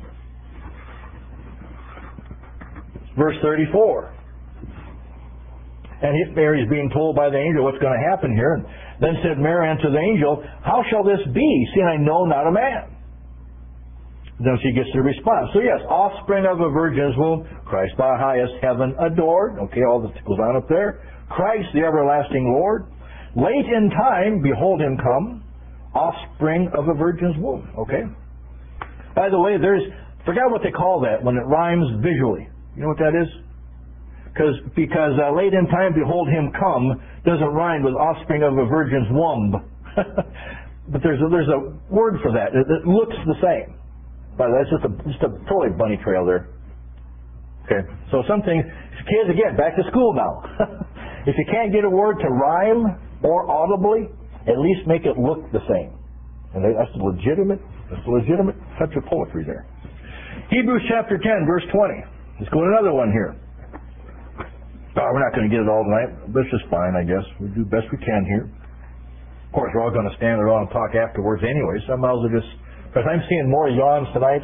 Verse 34. And Mary's being told by the angel what's going to happen here. Then said Mary unto the angel, how shall this be, seeing I know not a man? Then she gets the response. So yes, offspring of a virgin's womb, Christ by highest heaven adored. Okay, all that goes on up there. Christ the everlasting Lord. Late in time, behold him come. Offspring of a virgin's womb. Okay? By the way, forgot what they call that when it rhymes visually. You know what that is? Because late in time, behold him come doesn't rhyme with offspring of a virgin's womb. But there's a word for that. It looks the same. But that's just a totally bunny trail there. Okay. So kids, again, back to school now. If you can't get a word to rhyme or audibly, at least make it look the same. And that's a legitimate touch of poetry there. Hebrews chapter 10, verse 20. Let's go to another one here. We're not going to get it all tonight. This is fine, I guess. We'll do the best we can here. Of course, we're all going to stand around and talk afterwards anyway, so I might as well just... Because I'm seeing more yawns tonight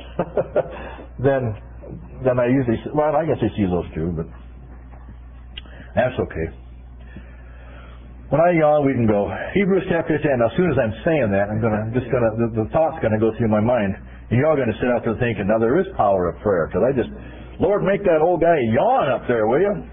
than I usually see. Well, I guess I see those too, but that's okay. When I yawn, we can go. Hebrews chapter 10. Now, as soon as I'm saying that, the thought's going to go through my mind. And you're all going to sit out there thinking, now there is power of prayer. Because Lord, make that old guy yawn up there, will you?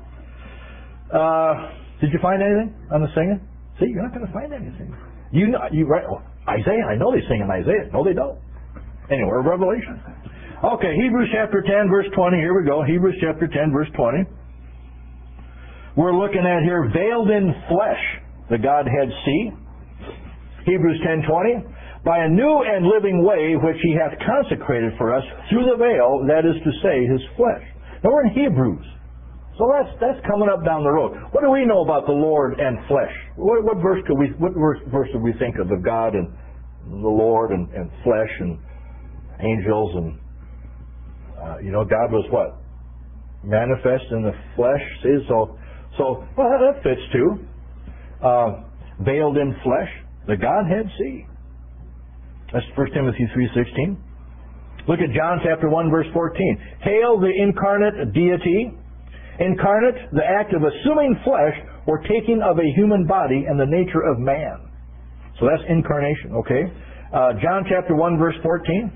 Did you find anything on the singing? See, you're not going to find anything. Right? Oh, Isaiah, I know they sing in Isaiah. No, they don't. Anywhere, Revelation. Okay, Hebrews chapter 10, verse 20. Here we go. Hebrews chapter 10, verse 20. We're looking at here, veiled in flesh, the Godhead see. Hebrews 10:20. by a new and living way which he hath consecrated for us through the veil, that is to say, his flesh. Now we're in Hebrews. So that's coming up down the road. What do we know about the Lord and flesh? What verse do we think of God and the Lord and flesh and angels and God was what? Manifest in the flesh. See, so well, that fits too. Veiled in flesh, the Godhead. See, that's 1 Timothy 3:16. Look at John chapter 1 verse 14. Hail the incarnate deity. Incarnate, the act of assuming flesh or taking of a human body and the nature of man. So that's incarnation, okay? John chapter 1 verse 14.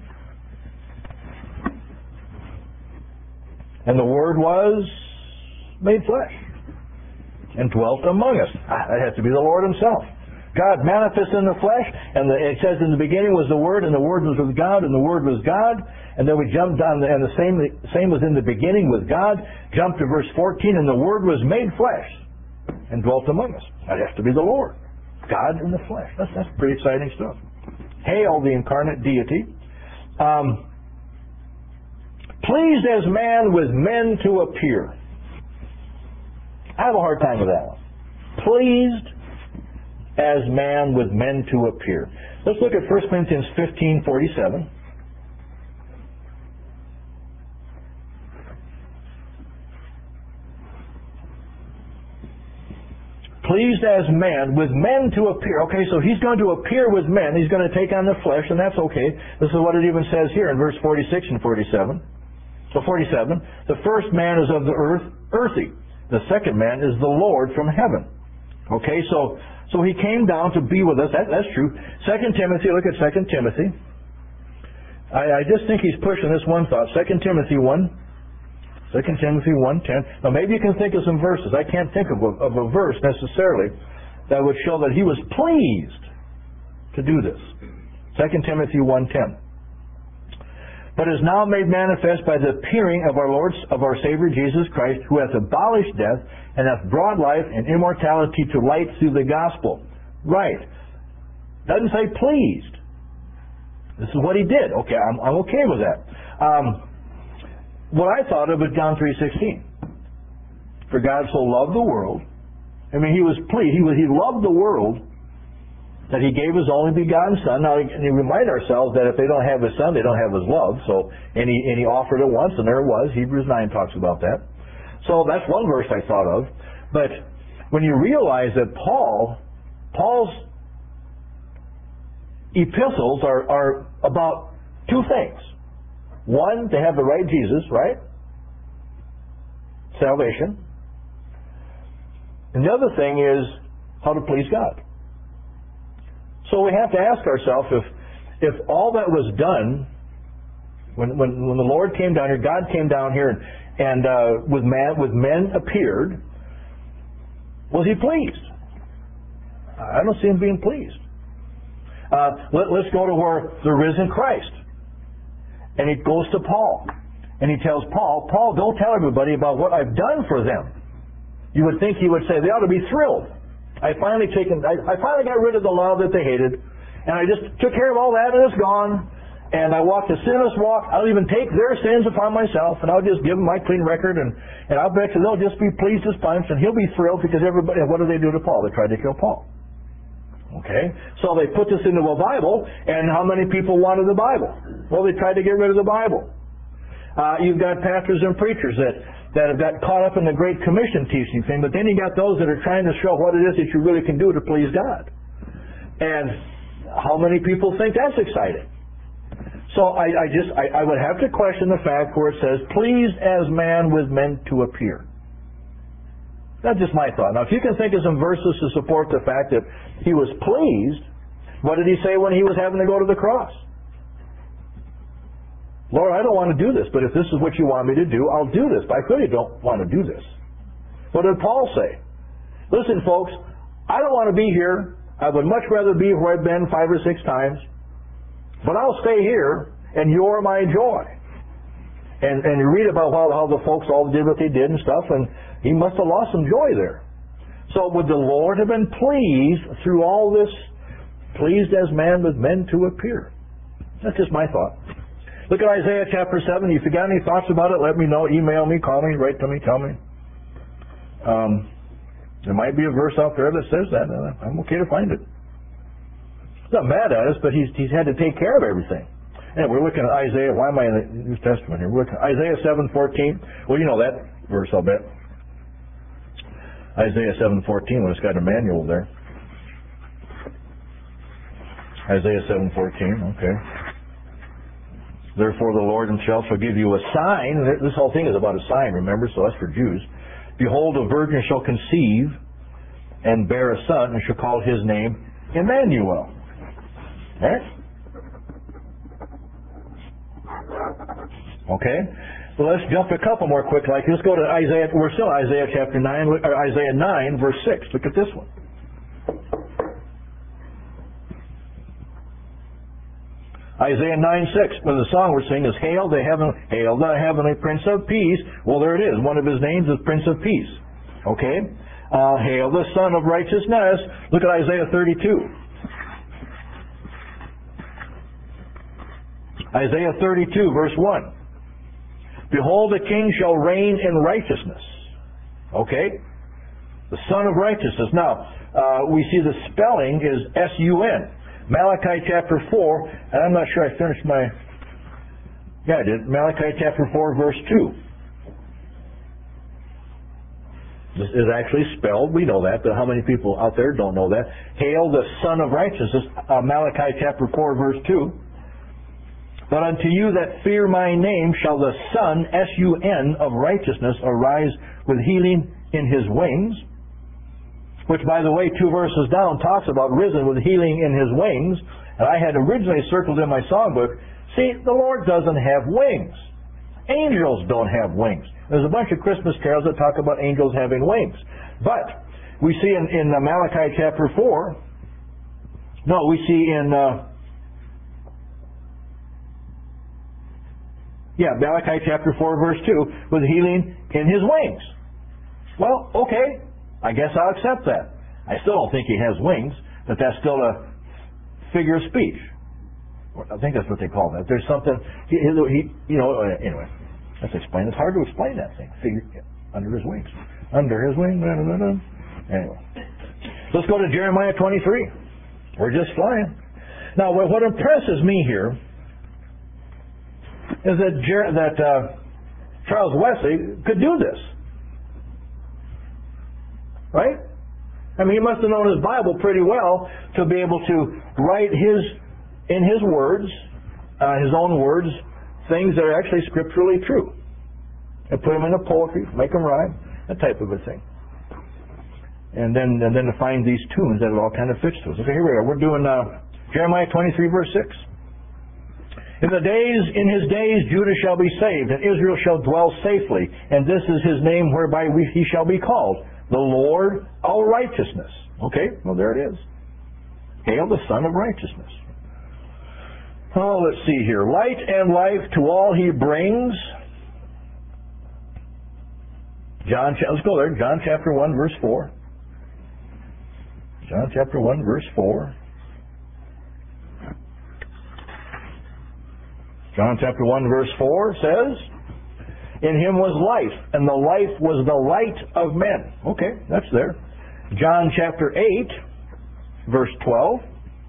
And the Word was made flesh and dwelt among us. That has to be the Lord Himself. God manifest in the flesh, and it says in the beginning was the Word, and the Word was with God, and the Word was God. And then we jumped down, and the same was in the beginning with God. Jumped to verse 14, and the Word was made flesh and dwelt among us. That has to be the Lord. God in the flesh. That's pretty exciting stuff. Hail the incarnate deity. Pleased as man with men to appear. I have a hard time with that one. Pleased as man with men to appear. Let's look at 1 Corinthians 15:47. Pleased as man with men to appear. Okay, so he's going to appear with men. He's going to take on the flesh, and that's okay. This is what it even says here in verse 46 and 47. So 47, the first man is of the earth, earthy. The second man is the Lord from heaven. Okay, so he came down to be with us. That's true. 2 Timothy, look at 2 Timothy. I just think he's pushing this one thought. 2 Timothy 1. 2 Timothy 1:10. Now maybe you can think of some verses. I can't think of a verse necessarily that would show that he was pleased to do this. 2 Timothy 1:10. But is now made manifest by the appearing of our Savior Jesus Christ, who hath abolished death and hath brought life and immortality to light through the gospel. Right. Doesn't say pleased. This is what he did. Okay, I'm okay with that. What I thought of was John 3:16. For God so loved the world. I mean, he was pleased. He loved the world that he gave his only begotten Son. Now, and we remind ourselves that if they don't have his Son, they don't have his love. So, and he offered it once, and there it was. Hebrews 9 talks about that. So that's one verse I thought of. But when you realize that Paul's epistles are about two things. One, to have the right Jesus, right? Salvation. And the other thing is how to please God. So we have to ask ourselves if all that was done when the Lord came down here, God came down here and with men appeared, was he pleased? I don't see him being pleased. Let's go to where the risen Christ. And he goes to Paul. And he tells Paul, go tell everybody about what I've done for them. You would think he would say, they ought to be thrilled. I finally got rid of the law that they hated. And I just took care of all that and it's gone. And I walked a sinless walk. I'll even take their sins upon myself. And I'll just give them my clean record. And I'll bet you they'll just be pleased as punch. And he'll be thrilled because everybody, what do they do to Paul? They tried to kill Paul. Okay, so they put this into a Bible, and how many people wanted the Bible? Well, they tried to get rid of the Bible. You've got pastors and preachers that have got caught up in the Great Commission teaching thing, but then you got those that are trying to show what it is that you really can do to please God. And how many people think that's exciting? So I would have to question the fact where it says, pleased as man with men to appear. That's just my thought. Now, if you can think of some verses to support the fact that he was pleased, what did he say when he was having to go to the cross? Lord, I don't want to do this, but if this is what you want me to do, I'll do this. But I really don't want to do this. What did Paul say? Listen, folks, I don't want to be here. I would much rather be where I've been 5 or 6 times. But I'll stay here, and you're my joy. And you read about how the folks all did what they did and stuff, and he must have lost some joy there. So would the Lord have been pleased through all this pleased as man with men to appear. That's just my thought. Look at Isaiah chapter 7. If you got any thoughts about it, let me know. Email me, call me, write to me, tell me. There might be a verse out there that says that. I'm okay to find it. He's not mad at us, but he's had to take care of everything. And we're looking at Isaiah. Why am I in the New Testament here? We're looking at Isaiah 7:14. Well, you know that verse, I'll bet. Isaiah 7:14, when it's got a manual there. Isaiah 7:14, okay. Therefore the Lord himself shall give you a sign. This whole thing is about a sign, remember, so that's for Jews. Behold, a virgin shall conceive and bear a son, and shall call his name Emmanuel. Right? Okay? So let's jump a couple more quick. Like, let's go to Isaiah. We're still Isaiah chapter 9, or Isaiah 9, verse 6. Look at this one. Isaiah 9:6. Well, the song we're singing is Hail the heavenly Prince of Peace. Well, there it is. One of his names is Prince of Peace. Okay? Hail the Son of Righteousness. Look at Isaiah 32. Isaiah 32, verse 1. Behold, the king shall reign in righteousness. Okay? The Son of Righteousness. Now, we see the spelling is S-U-N. Malachi chapter 4, and I'm not sure I finished my... Yeah, I did. Malachi chapter 4, verse 2. This is actually spelled. We know that, but how many people out there don't know that? Hail the Son of Righteousness. Malachi chapter 4, verse 2. But unto you that fear my name shall the Son, S-U-N, of righteousness arise with healing in his wings. Which, by the way, 2 verses down talks about risen with healing in his wings. And I had originally circled in my songbook, see, the Lord doesn't have wings. Angels don't have wings. There's a bunch of Christmas carols that talk about angels having wings. But we see in Malachi chapter 4, no, we see in... Malachi chapter 4, verse 2, with healing in his wings. Well, okay, I guess I'll accept that. I still don't think he has wings, but that's still a figure of speech. I think that's what they call that. There's something, anyway, let's explain. It's hard to explain that thing. Figure, under his wings. Under his wings. Anyway. Let's go to Jeremiah 23. We're just flying. Now, what impresses me here is that Charles Wesley could do this. Right? I mean, he must have known his Bible pretty well to be able to write in his words, his own words, things that are actually scripturally true. And put them into poetry, make them rhyme, that type of a thing. And then to find these tunes that it all kind of fits to us. Okay, here we are. We're doing Jeremiah 23, verse 6. In his days Judah shall be saved, and Israel shall dwell safely, and this is his name whereby he shall be called, the Lord our righteousness. Okay, well there it is. Hail the Son of Righteousness. Oh, let's see here. Light and life to all he brings. Let's go there. John chapter 1, verse 4. John chapter 1, verse 4. John chapter 1, verse 4 says, in him was life, and the life was the light of men. Okay, that's there. John chapter 8, verse 12.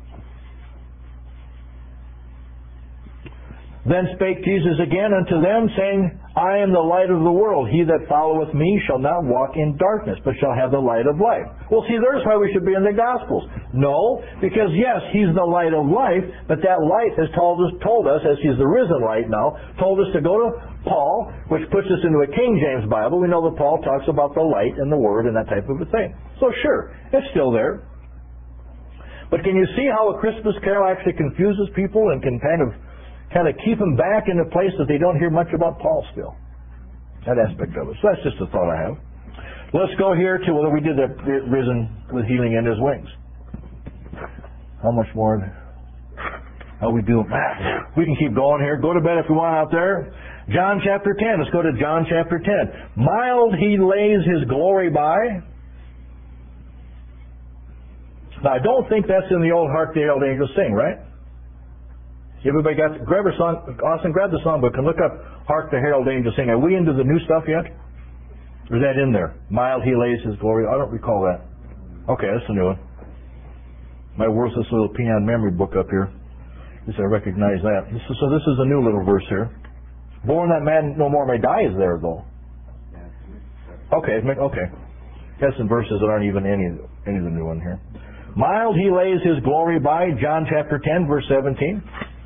Then spake Jesus again unto them, saying, I am the light of the world. He that followeth me shall not walk in darkness, but shall have the light of life. Well, see, there's why we should be in the Gospels. No, because yes, he's the light of life, but that light has told us, as he's the risen light now, told us to go to Paul, which puts us into a King James Bible. We know that Paul talks about the light and the Word and that type of a thing. So sure, it's still there. But can you see how a Christmas carol actually confuses people and can kind of keep them back in a place that they don't hear much about Paul still? That aspect of it. So that's just a thought I have. Let's go here to whether we did the risen with healing in his wings. How much more? How we do? We can keep going here. Go to bed if you want out there. John chapter 10. Let's go to John chapter 10. Mild he lays his glory by. Now, I don't think that's in the old Hark the Herald Angels Sing, right? Everybody got, grab a song, Austin, grab the songbook and look up Hark the Herald Angels Sing. Are we into the new stuff yet? Or is that in there? Mild He lays His glory. I don't recall that. Okay, that's a new one. My worthless little peon memory book up here. At least I recognize that. So this is a new little verse here. Born that man no more may die is there, though. Okay. Got some verses that aren't even any of the new one here. Mild He lays His glory by, John chapter 10, verse 17.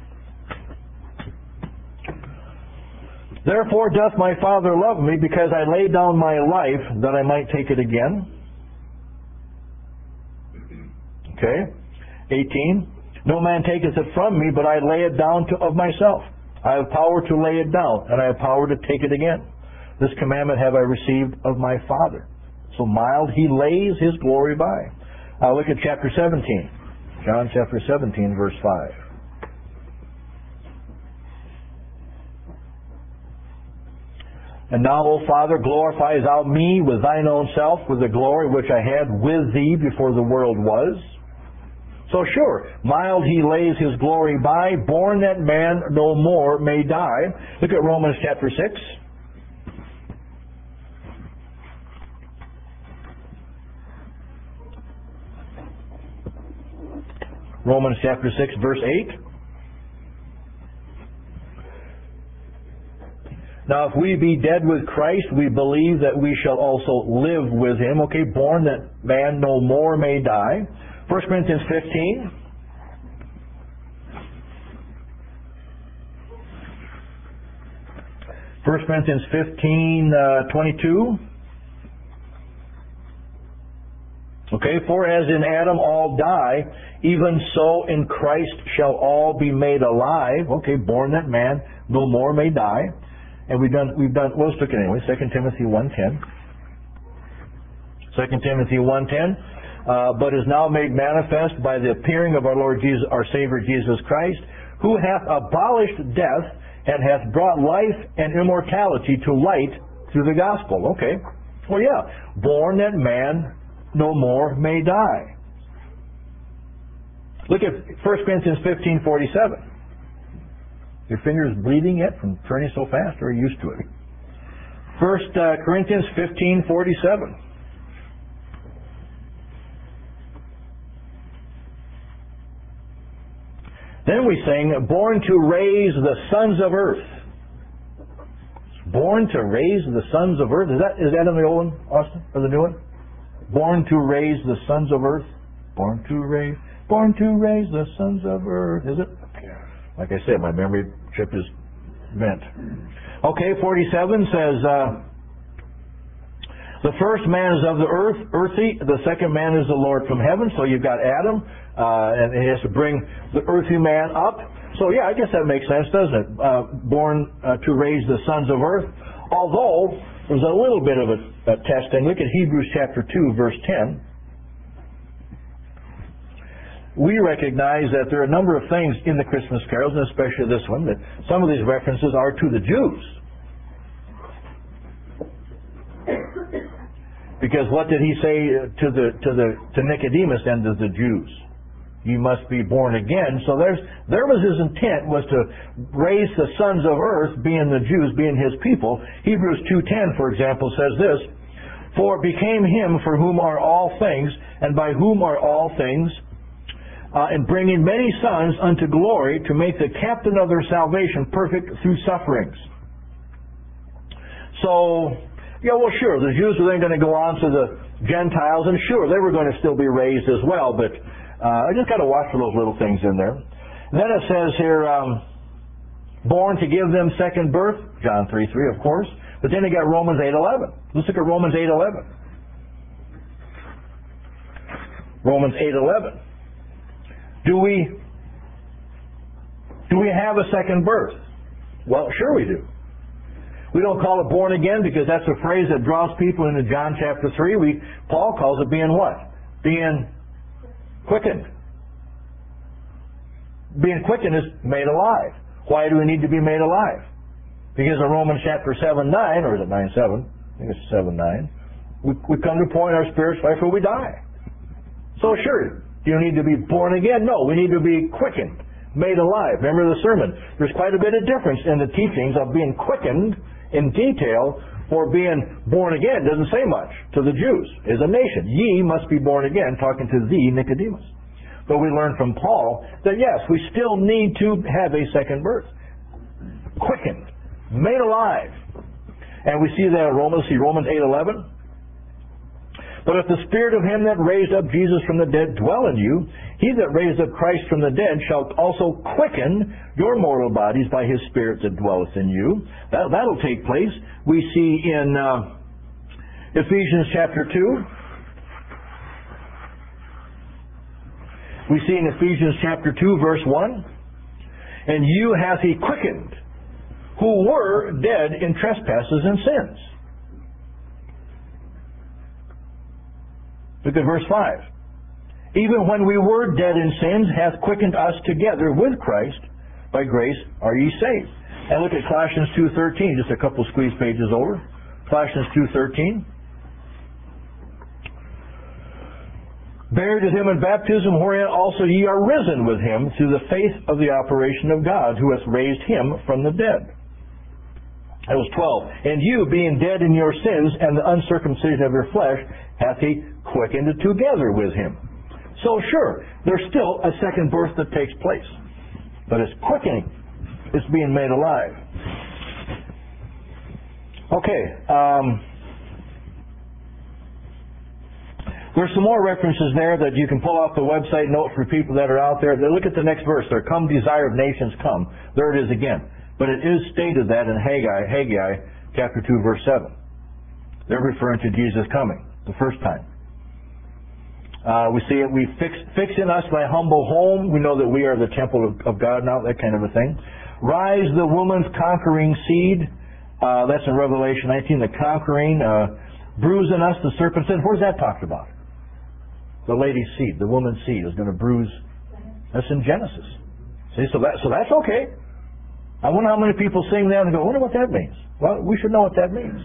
Therefore doth my Father love me, because I lay down my life, that I might take it again. Okay. 18. No man taketh it from me, but I lay it down of myself. I have power to lay it down, and I have power to take it again. This commandment have I received of my Father. So mild He lays His glory by. Look at chapter 17. John chapter 17, verse 5. And now, O Father, glorify thou me with thine own self, with the glory which I had with thee before the world was. So sure, mild He lays His glory by, born that man no more may die. Look at Romans chapter 6. Romans chapter 6, verse 8. Now, if we be dead with Christ, we believe that we shall also live with Him. Okay, born that man no more may die. 1 Corinthians 15. First Corinthians 15, 22. Okay, for as in Adam all die, even so in Christ shall all be made alive. Okay, born that man no more may die. And we've done, well, let's look at it anyway, 2 Timothy 1:10. 2 Timothy 1:10. But is now made manifest by the appearing of our Lord Jesus, our Savior Jesus Christ, who hath abolished death, and hath brought life and immortality to light through the gospel. Okay. Well, yeah. Born that man no more may die. Look at 1 Corinthians 15:47. Your fingers bleeding yet from turning so fast, or are you used to it? 1 Corinthians 15:47. Then we sing, born to raise the sons of earth. Born to raise the sons of earth. Is that in the old one, Austin, or the new one? Born to raise the sons of earth. Born to raise the sons of earth. Is it? Like I said, my memory chip is bent. Okay, 47 says, the first man is of the earth, earthy. The second man is the Lord from heaven. So you've got Adam, and he has to bring the earthy man up. So yeah, I guess that makes sense, doesn't it? Born to raise the sons of earth. Although, there's a little bit of a testing. Look at Hebrews chapter 2, verse 10. We recognize that there are a number of things in the Christmas carols, and especially this one, that some of these references are to the Jews. Because what did he say to Nicodemus and to the Jews? You must be born again. So there was his intent, was to raise the sons of earth, being the Jews, being his people. Hebrews 2:10, for example, says this, for it became him for whom are all things, and by whom are all things, and bringing many sons unto glory, to make the captain of their salvation perfect through sufferings. So, yeah, well, sure, the Jews were then going to go on to the Gentiles, and sure, they were going to still be raised as well, but I just got to watch for those little things in there. And then it says here, born to give them second birth, John 3:3, of course, but then you got Romans 8:11. Let's look at Romans 8:11. Romans 8:11. Do we have a second birth? Well, sure we do. We don't call it born again because that's a phrase that draws people into John chapter 3. Paul calls it being what? Being quickened. Being quickened is made alive. Why do we need to be made alive? Because in Romans chapter 7:9, or is it 9:7? I think it's 7:9. We come to a point in our spiritual life where we die. So sure, Do you need to be born again? No, we need to be quickened, made alive. Remember the sermon. There's quite a bit of difference in the teachings of being quickened in detail or being born again. It doesn't say much to the Jews as a nation. Ye must be born again, talking to thee, Nicodemus. But we learn from Paul that yes, we still need to have a second birth. Quickened, made alive. And we see that in Romans 8:11. But if the Spirit of him that raised up Jesus from the dead dwell in you, he that raised up Christ from the dead shall also quicken your mortal bodies by his Spirit that dwelleth in you. That'll take place. We see in Ephesians chapter 2. We see in Ephesians chapter 2 verse 1. And you hath he quickened, who were dead in trespasses and sins. Look at verse 5. Even when we were dead in sins, hath quickened us together with Christ. By grace are ye saved. And look at Colossians 2:13, just a couple squeeze pages over. Colossians 2:13. Buried with him in baptism, wherein also ye are risen with him through the faith of the operation of God, who hath raised him from the dead. That was 12. And you, being dead in your sins and the uncircumcision of your flesh, hath he quickened together with him. So sure, there's still a second birth that takes place. But it's quickening. It's being made alive. Okay. There's some more references there that you can pull off the website note for people that are out there. Look at the next verse there. Come, desire of nations, come. There it is again. But it is stated that in Haggai chapter 2, verse 7. They're referring to Jesus coming the first time. We see it. We fix in us thy humble home. We know that we are the temple of God now, that kind of a thing. Rise the woman's conquering seed. That's in Revelation 19, the conquering. Bruise in us the serpent's head. Where's that talked about? The lady's seed, the woman's seed is going to bruise. That's in Genesis. See, so that's okay. I wonder how many people sing that and go, I wonder what that means. Well, we should know what that means.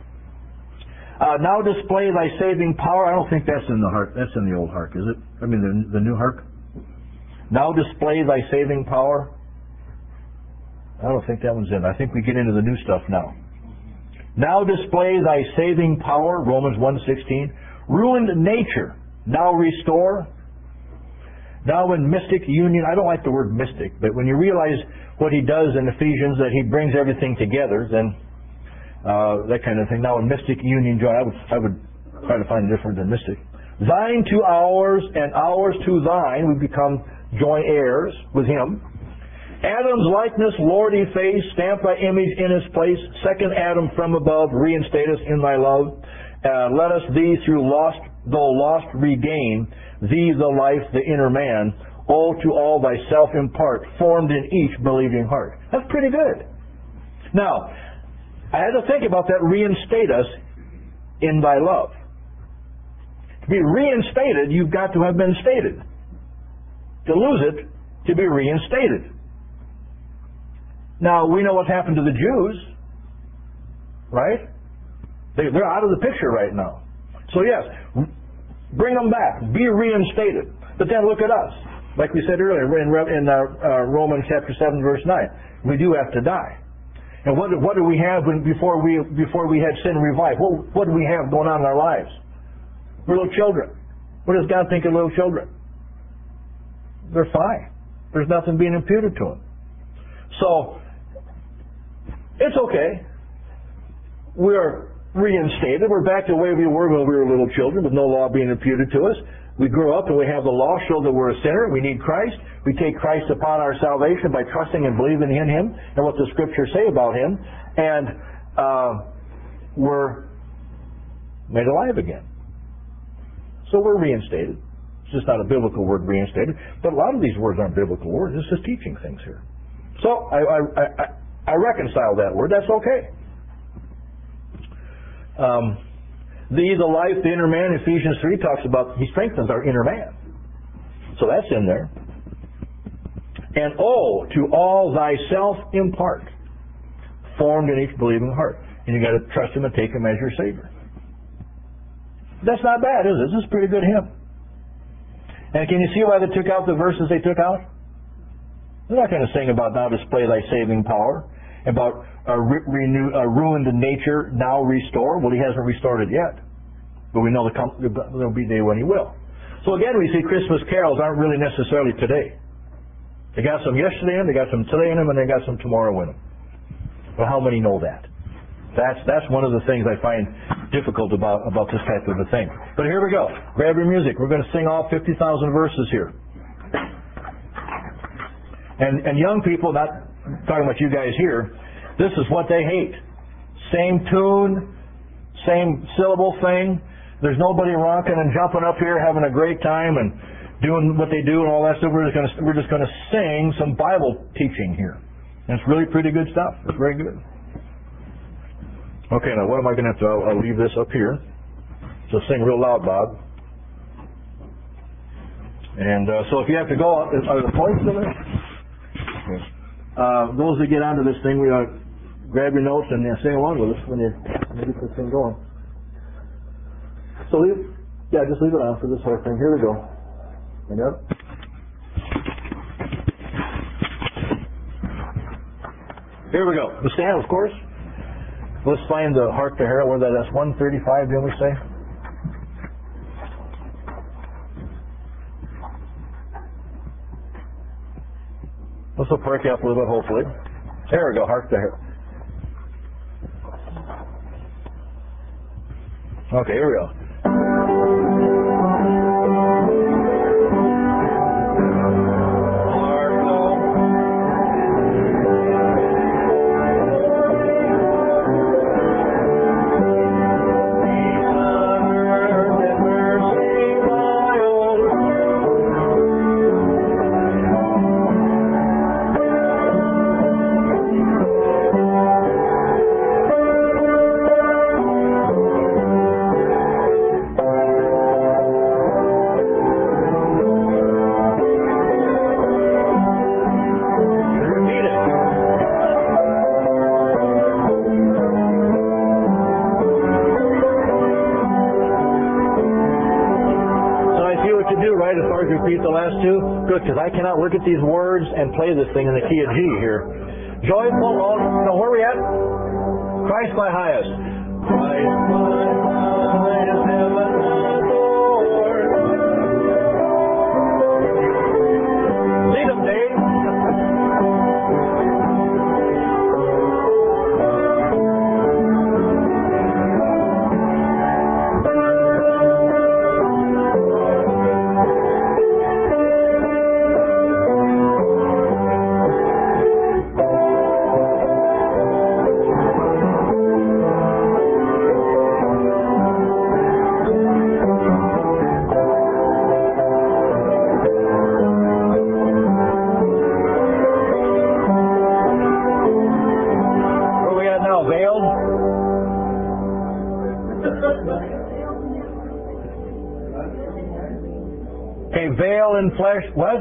Now display thy saving power. I don't think that's in the harp. That's in the old harp, is it? I mean, the new harp. Now display thy saving power. I don't think that one's in. I think we get into the new stuff now. Now display thy saving power. Romans 1:16. Ruined nature. Now restore. Now in mystic union. I don't like the word mystic, but when you realize what he does in Ephesians, that he brings everything together, then that kind of thing. Now in mystic union joy, I would try to find it different than mystic. Thine to ours, and ours to thine. We become joint heirs with him. Adam's likeness, lordly face, stamp thy image in his place. Second Adam from above, reinstate us in thy love. Let us thee through though lost regain, thee the life, the inner man. Oh, to all thyself impart, formed in each believing heart. That's pretty good. Now, I had to think about that, reinstate us in thy love. To be reinstated, you've got to have been stated. To lose it, to be reinstated. Now, we know what happened to the Jews, right? They're out of the picture right now. So yes, bring them back. Be reinstated. But then look at us. Like we said earlier in Romans chapter 7, verse 9. We do have to die. And what do we have before we had sin revived? What do we have going on in our lives? We're little children. What does God think of little children? They're fine. There's nothing being imputed to them. So, it's okay. We're reinstated. We're back to the way we were when we were little children, with no law being imputed to us. We grow up and we have the law show that we're a sinner. We need Christ. We take Christ upon our salvation by trusting and believing in him and what the scriptures say about him. And we're made alive again. So we're reinstated. It's just not a biblical word, reinstated. But a lot of these words aren't biblical words. It's just teaching things here. So I reconcile that word. That's okay. The life, the inner man, Ephesians 3 talks about, he strengthens our inner man. So that's in there. And oh, to all thyself impart, formed in each believing heart. And you got to trust him and take him as your Savior. That's not bad, is it? This is a pretty good hymn. And can you see why they took out the verses they took out? They're not going to sing about now display thy saving power, about ruined nature now restore. Well, he hasn't restored it yet. But we know there'll be a day when he will. So again, we see Christmas carols aren't really necessarily today. They got some yesterday in them, they got some today in them, and they got some tomorrow in them. But how many know that? That's one of the things I find difficult about this type of a thing. But here we go. Grab your music. We're going to sing all 50,000 verses here. And young people, not talking about you guys here, this is what they hate. Same tune, same syllable thing. There's nobody rocking and jumping up here, having a great time and doing what they do and all that stuff. We're just going to sing some Bible teaching here. And it's really pretty good stuff. It's very good. Okay, now what am I going to have to... I'll leave this up here. So sing real loud, Bob. And so if you have to go... Are the points still there? Okay. Those that get onto this thing, we grab your notes and sing along with us when you get this thing going. So just leave it on for this whole thing. Here we go. Hang up. Here we go. The stand, of course. Let's find the Hark the Herald, where that's 135, didn't we say? This will perk you up a little bit, hopefully. There we go, Hark the Herald. Okay, here we go. Repeat the last two? Good, because I cannot look at these words and play this thing in the key of G here. Joyful, no, where are we at? Christ my highest. Christ my highest, heaven adored. Lead them, Dave. Okay, veil in flesh, what?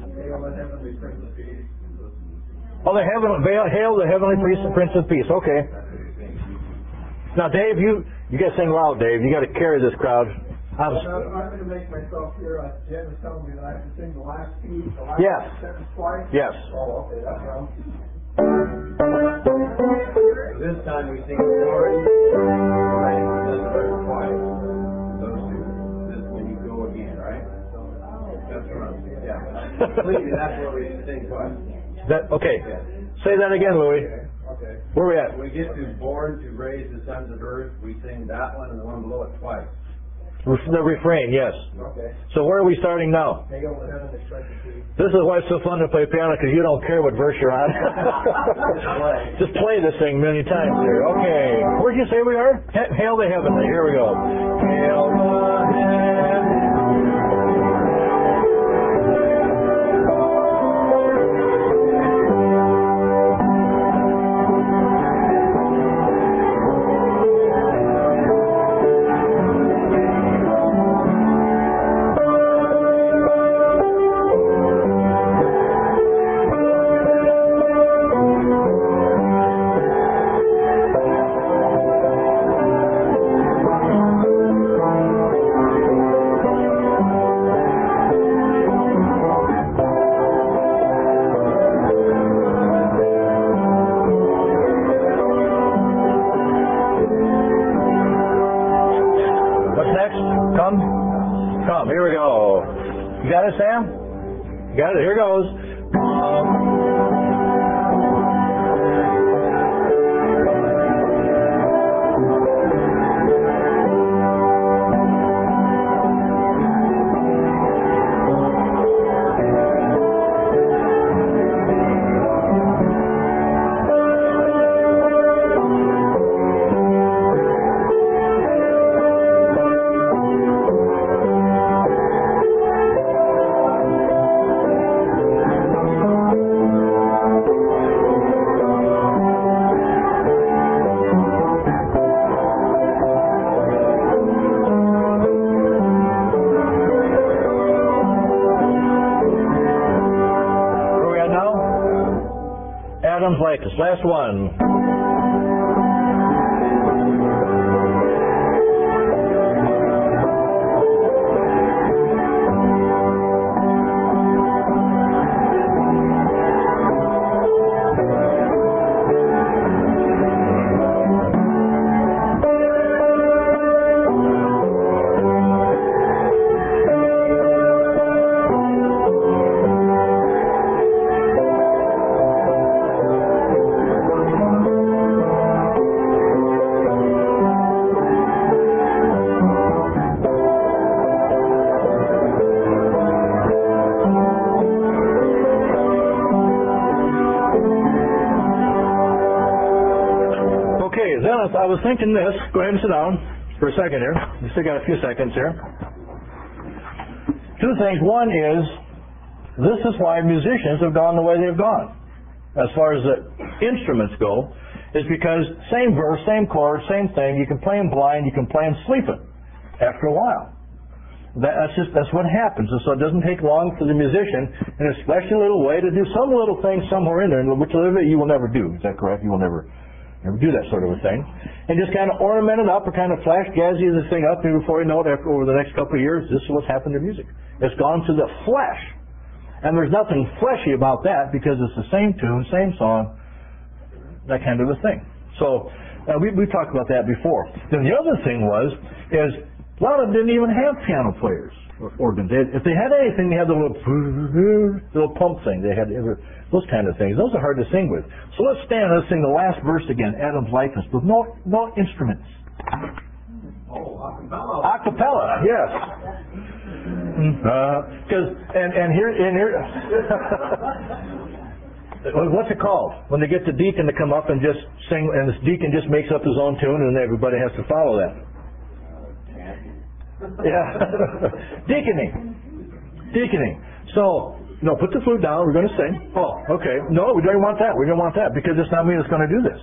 Oh, the heaven, veil, hail the heavenly Prince of Peace. Okay. Now, Dave, you got to sing loud, Dave. You got to carry this crowd. I'm going to make myself here. Jen was telling me that I have to sing the last piece, the last sentence twice. Yes. Oh, okay, that's wrong. This time we sing the chorus, right? This verse twice. Those two. This when you go again, right? That's right. Yeah. Completely, that's where we sing twice. Okay. Yeah. Say that again, Louis. Okay. Where are we at? When we get to born to raise the sons of earth, we sing that one and the one below it twice. The refrain, yes. Okay. So where are we starting now? Hail the heavenly Prince of Peace. This is why it's so fun to play piano, because you don't care what verse you're on. Just play this thing many times here. Okay. Where'd you say we are? Hail the heavenly. Here we go. Hail the heavenly. go. You got it, Sam? You got it? Here goes. Adam's Likeness. Last one. I was thinking this. Go ahead and sit down for a second here. We still got a few seconds here. Two things. One is, this is why musicians have gone the way they've gone, as far as the instruments go, is because same verse, same chord, same thing. You can play them blind, you can play them sleeping after a while. That's what happens. And so it doesn't take long for the musician, in a special little way, to do some little thing somewhere in there, which you will never do. Is that correct? You will never do that sort of a thing. And just kind of ornament it up or kind of flash jazzy this thing up, and before you know it, over the next couple of years, this is what's happened to music. It's gone to the flesh. And there's nothing fleshy about that, because it's the same tune, same song, that kind of a thing. So we talked about that before. Then the other thing is a lot of them didn't even have piano players or organs. If they had anything, they had the little pump thing. They had those kind of things. Those are hard to sing with. So let's stand and let's sing the last verse again, Adam's Likeness, with no instruments. Oh, acapella. Acapella, yes. And here what's it called? When they get the deacon to come up and just sing, and this deacon just makes up his own tune, and everybody has to follow that. Yeah. Deaconing. So, no, put the flute down. We're going to sing. Oh, okay. No, we don't want that. We don't want that, because it's not me that's going to do this.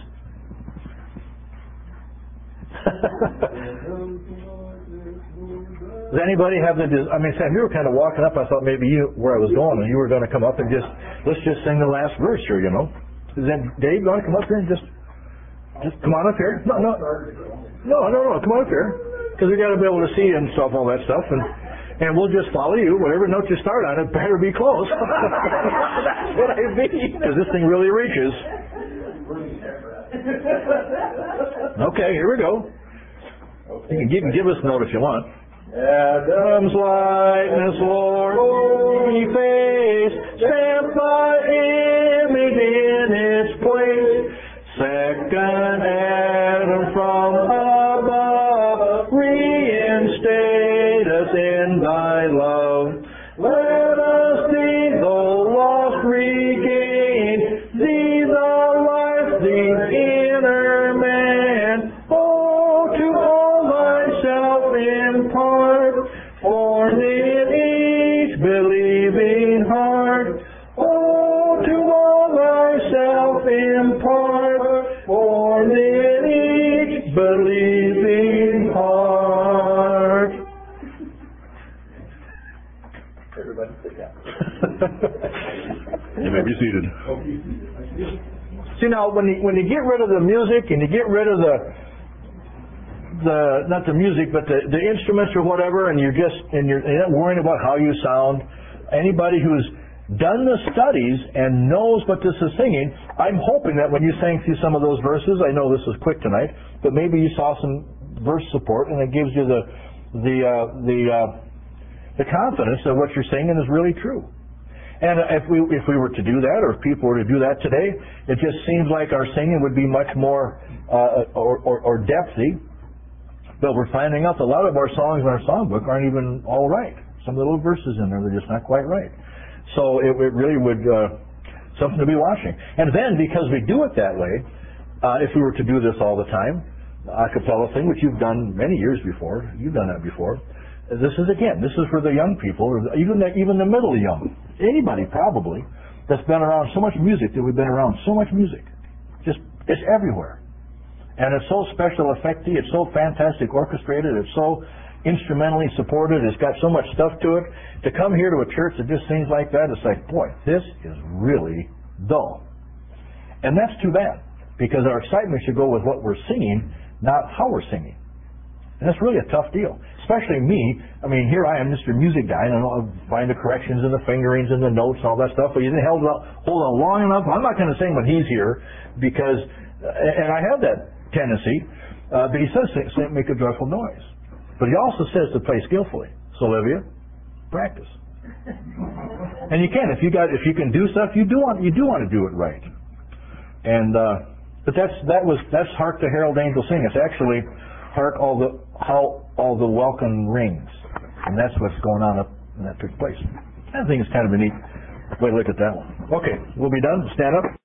Does anybody have Sam, you were kind of walking up. I thought maybe where I was going, and you were going to come up and let's just sing the last verse here, you know. Is that Dave going to come up here and just come on up here? No. Come on up here, because we got to be able to see and stuff, all that stuff, and we'll just follow you. Whatever note you start on, it better be close. That's what I mean, because this thing really reaches. Okay, here we go. You can give us a note if you want. Adam's likeness, Lord, holy face, stamped by image in its place. Second Adam from above, reinstate us in thy love. Let us see the lost regain, see the life, the inner man. Oh, to all thyself impart, form in each believing heart. Oh, to all thyself impart, form in each believing heart. Everybody sit down. You may be seated. See, now when you get rid of the music and you get rid of the not the music but the instruments or whatever, and you're not worrying about how you sound, anybody who's done the studies and knows what this is singing, I'm hoping that when you sang through some of those verses, I know this was quick tonight, but maybe you saw some verse support, and it gives you the confidence that what you're singing is really true. And if we were to do that, or if people were to do that today, it just seems like our singing would be much more or depthy. But we're finding out that a lot of our songs in our songbook aren't even all right. Some of the little verses in there, they're just not quite right. So it really would something to be watching. And then because we do it that way, if we were to do this all the time, the a cappella thing, which you've done many years before, you've done that before. This is for the young people, or even the middle young, anybody probably that's been around so much music, that we've been around so much music, just it's everywhere, and it's so special effecty, it's so fantastic orchestrated, it's so instrumentally supported, it's got so much stuff to it. To come here to a church that just sings like that, it's like, boy, this is really dull, and that's too bad, because our excitement should go with what we're singing, not how we're singing. And that's really a tough deal. Especially me. I mean, here I am, Mr. Music Guy, and I'll find the corrections and the fingerings and the notes and all that stuff, but you didn't hold on long enough. I'm not going to sing when he's here, because, and I have that tendency, but he says, make a joyful noise. But he also says to play skillfully. So, Olivia, practice. And you can. If you can do stuff, you do want to do it right. And, but that's Hark the Herald Angels Sing. It's actually hark how all the welcome rings, and that's what's going on up in that took place. I think it's kind of a neat way to look at that one. Okay, we'll be done. Stand up.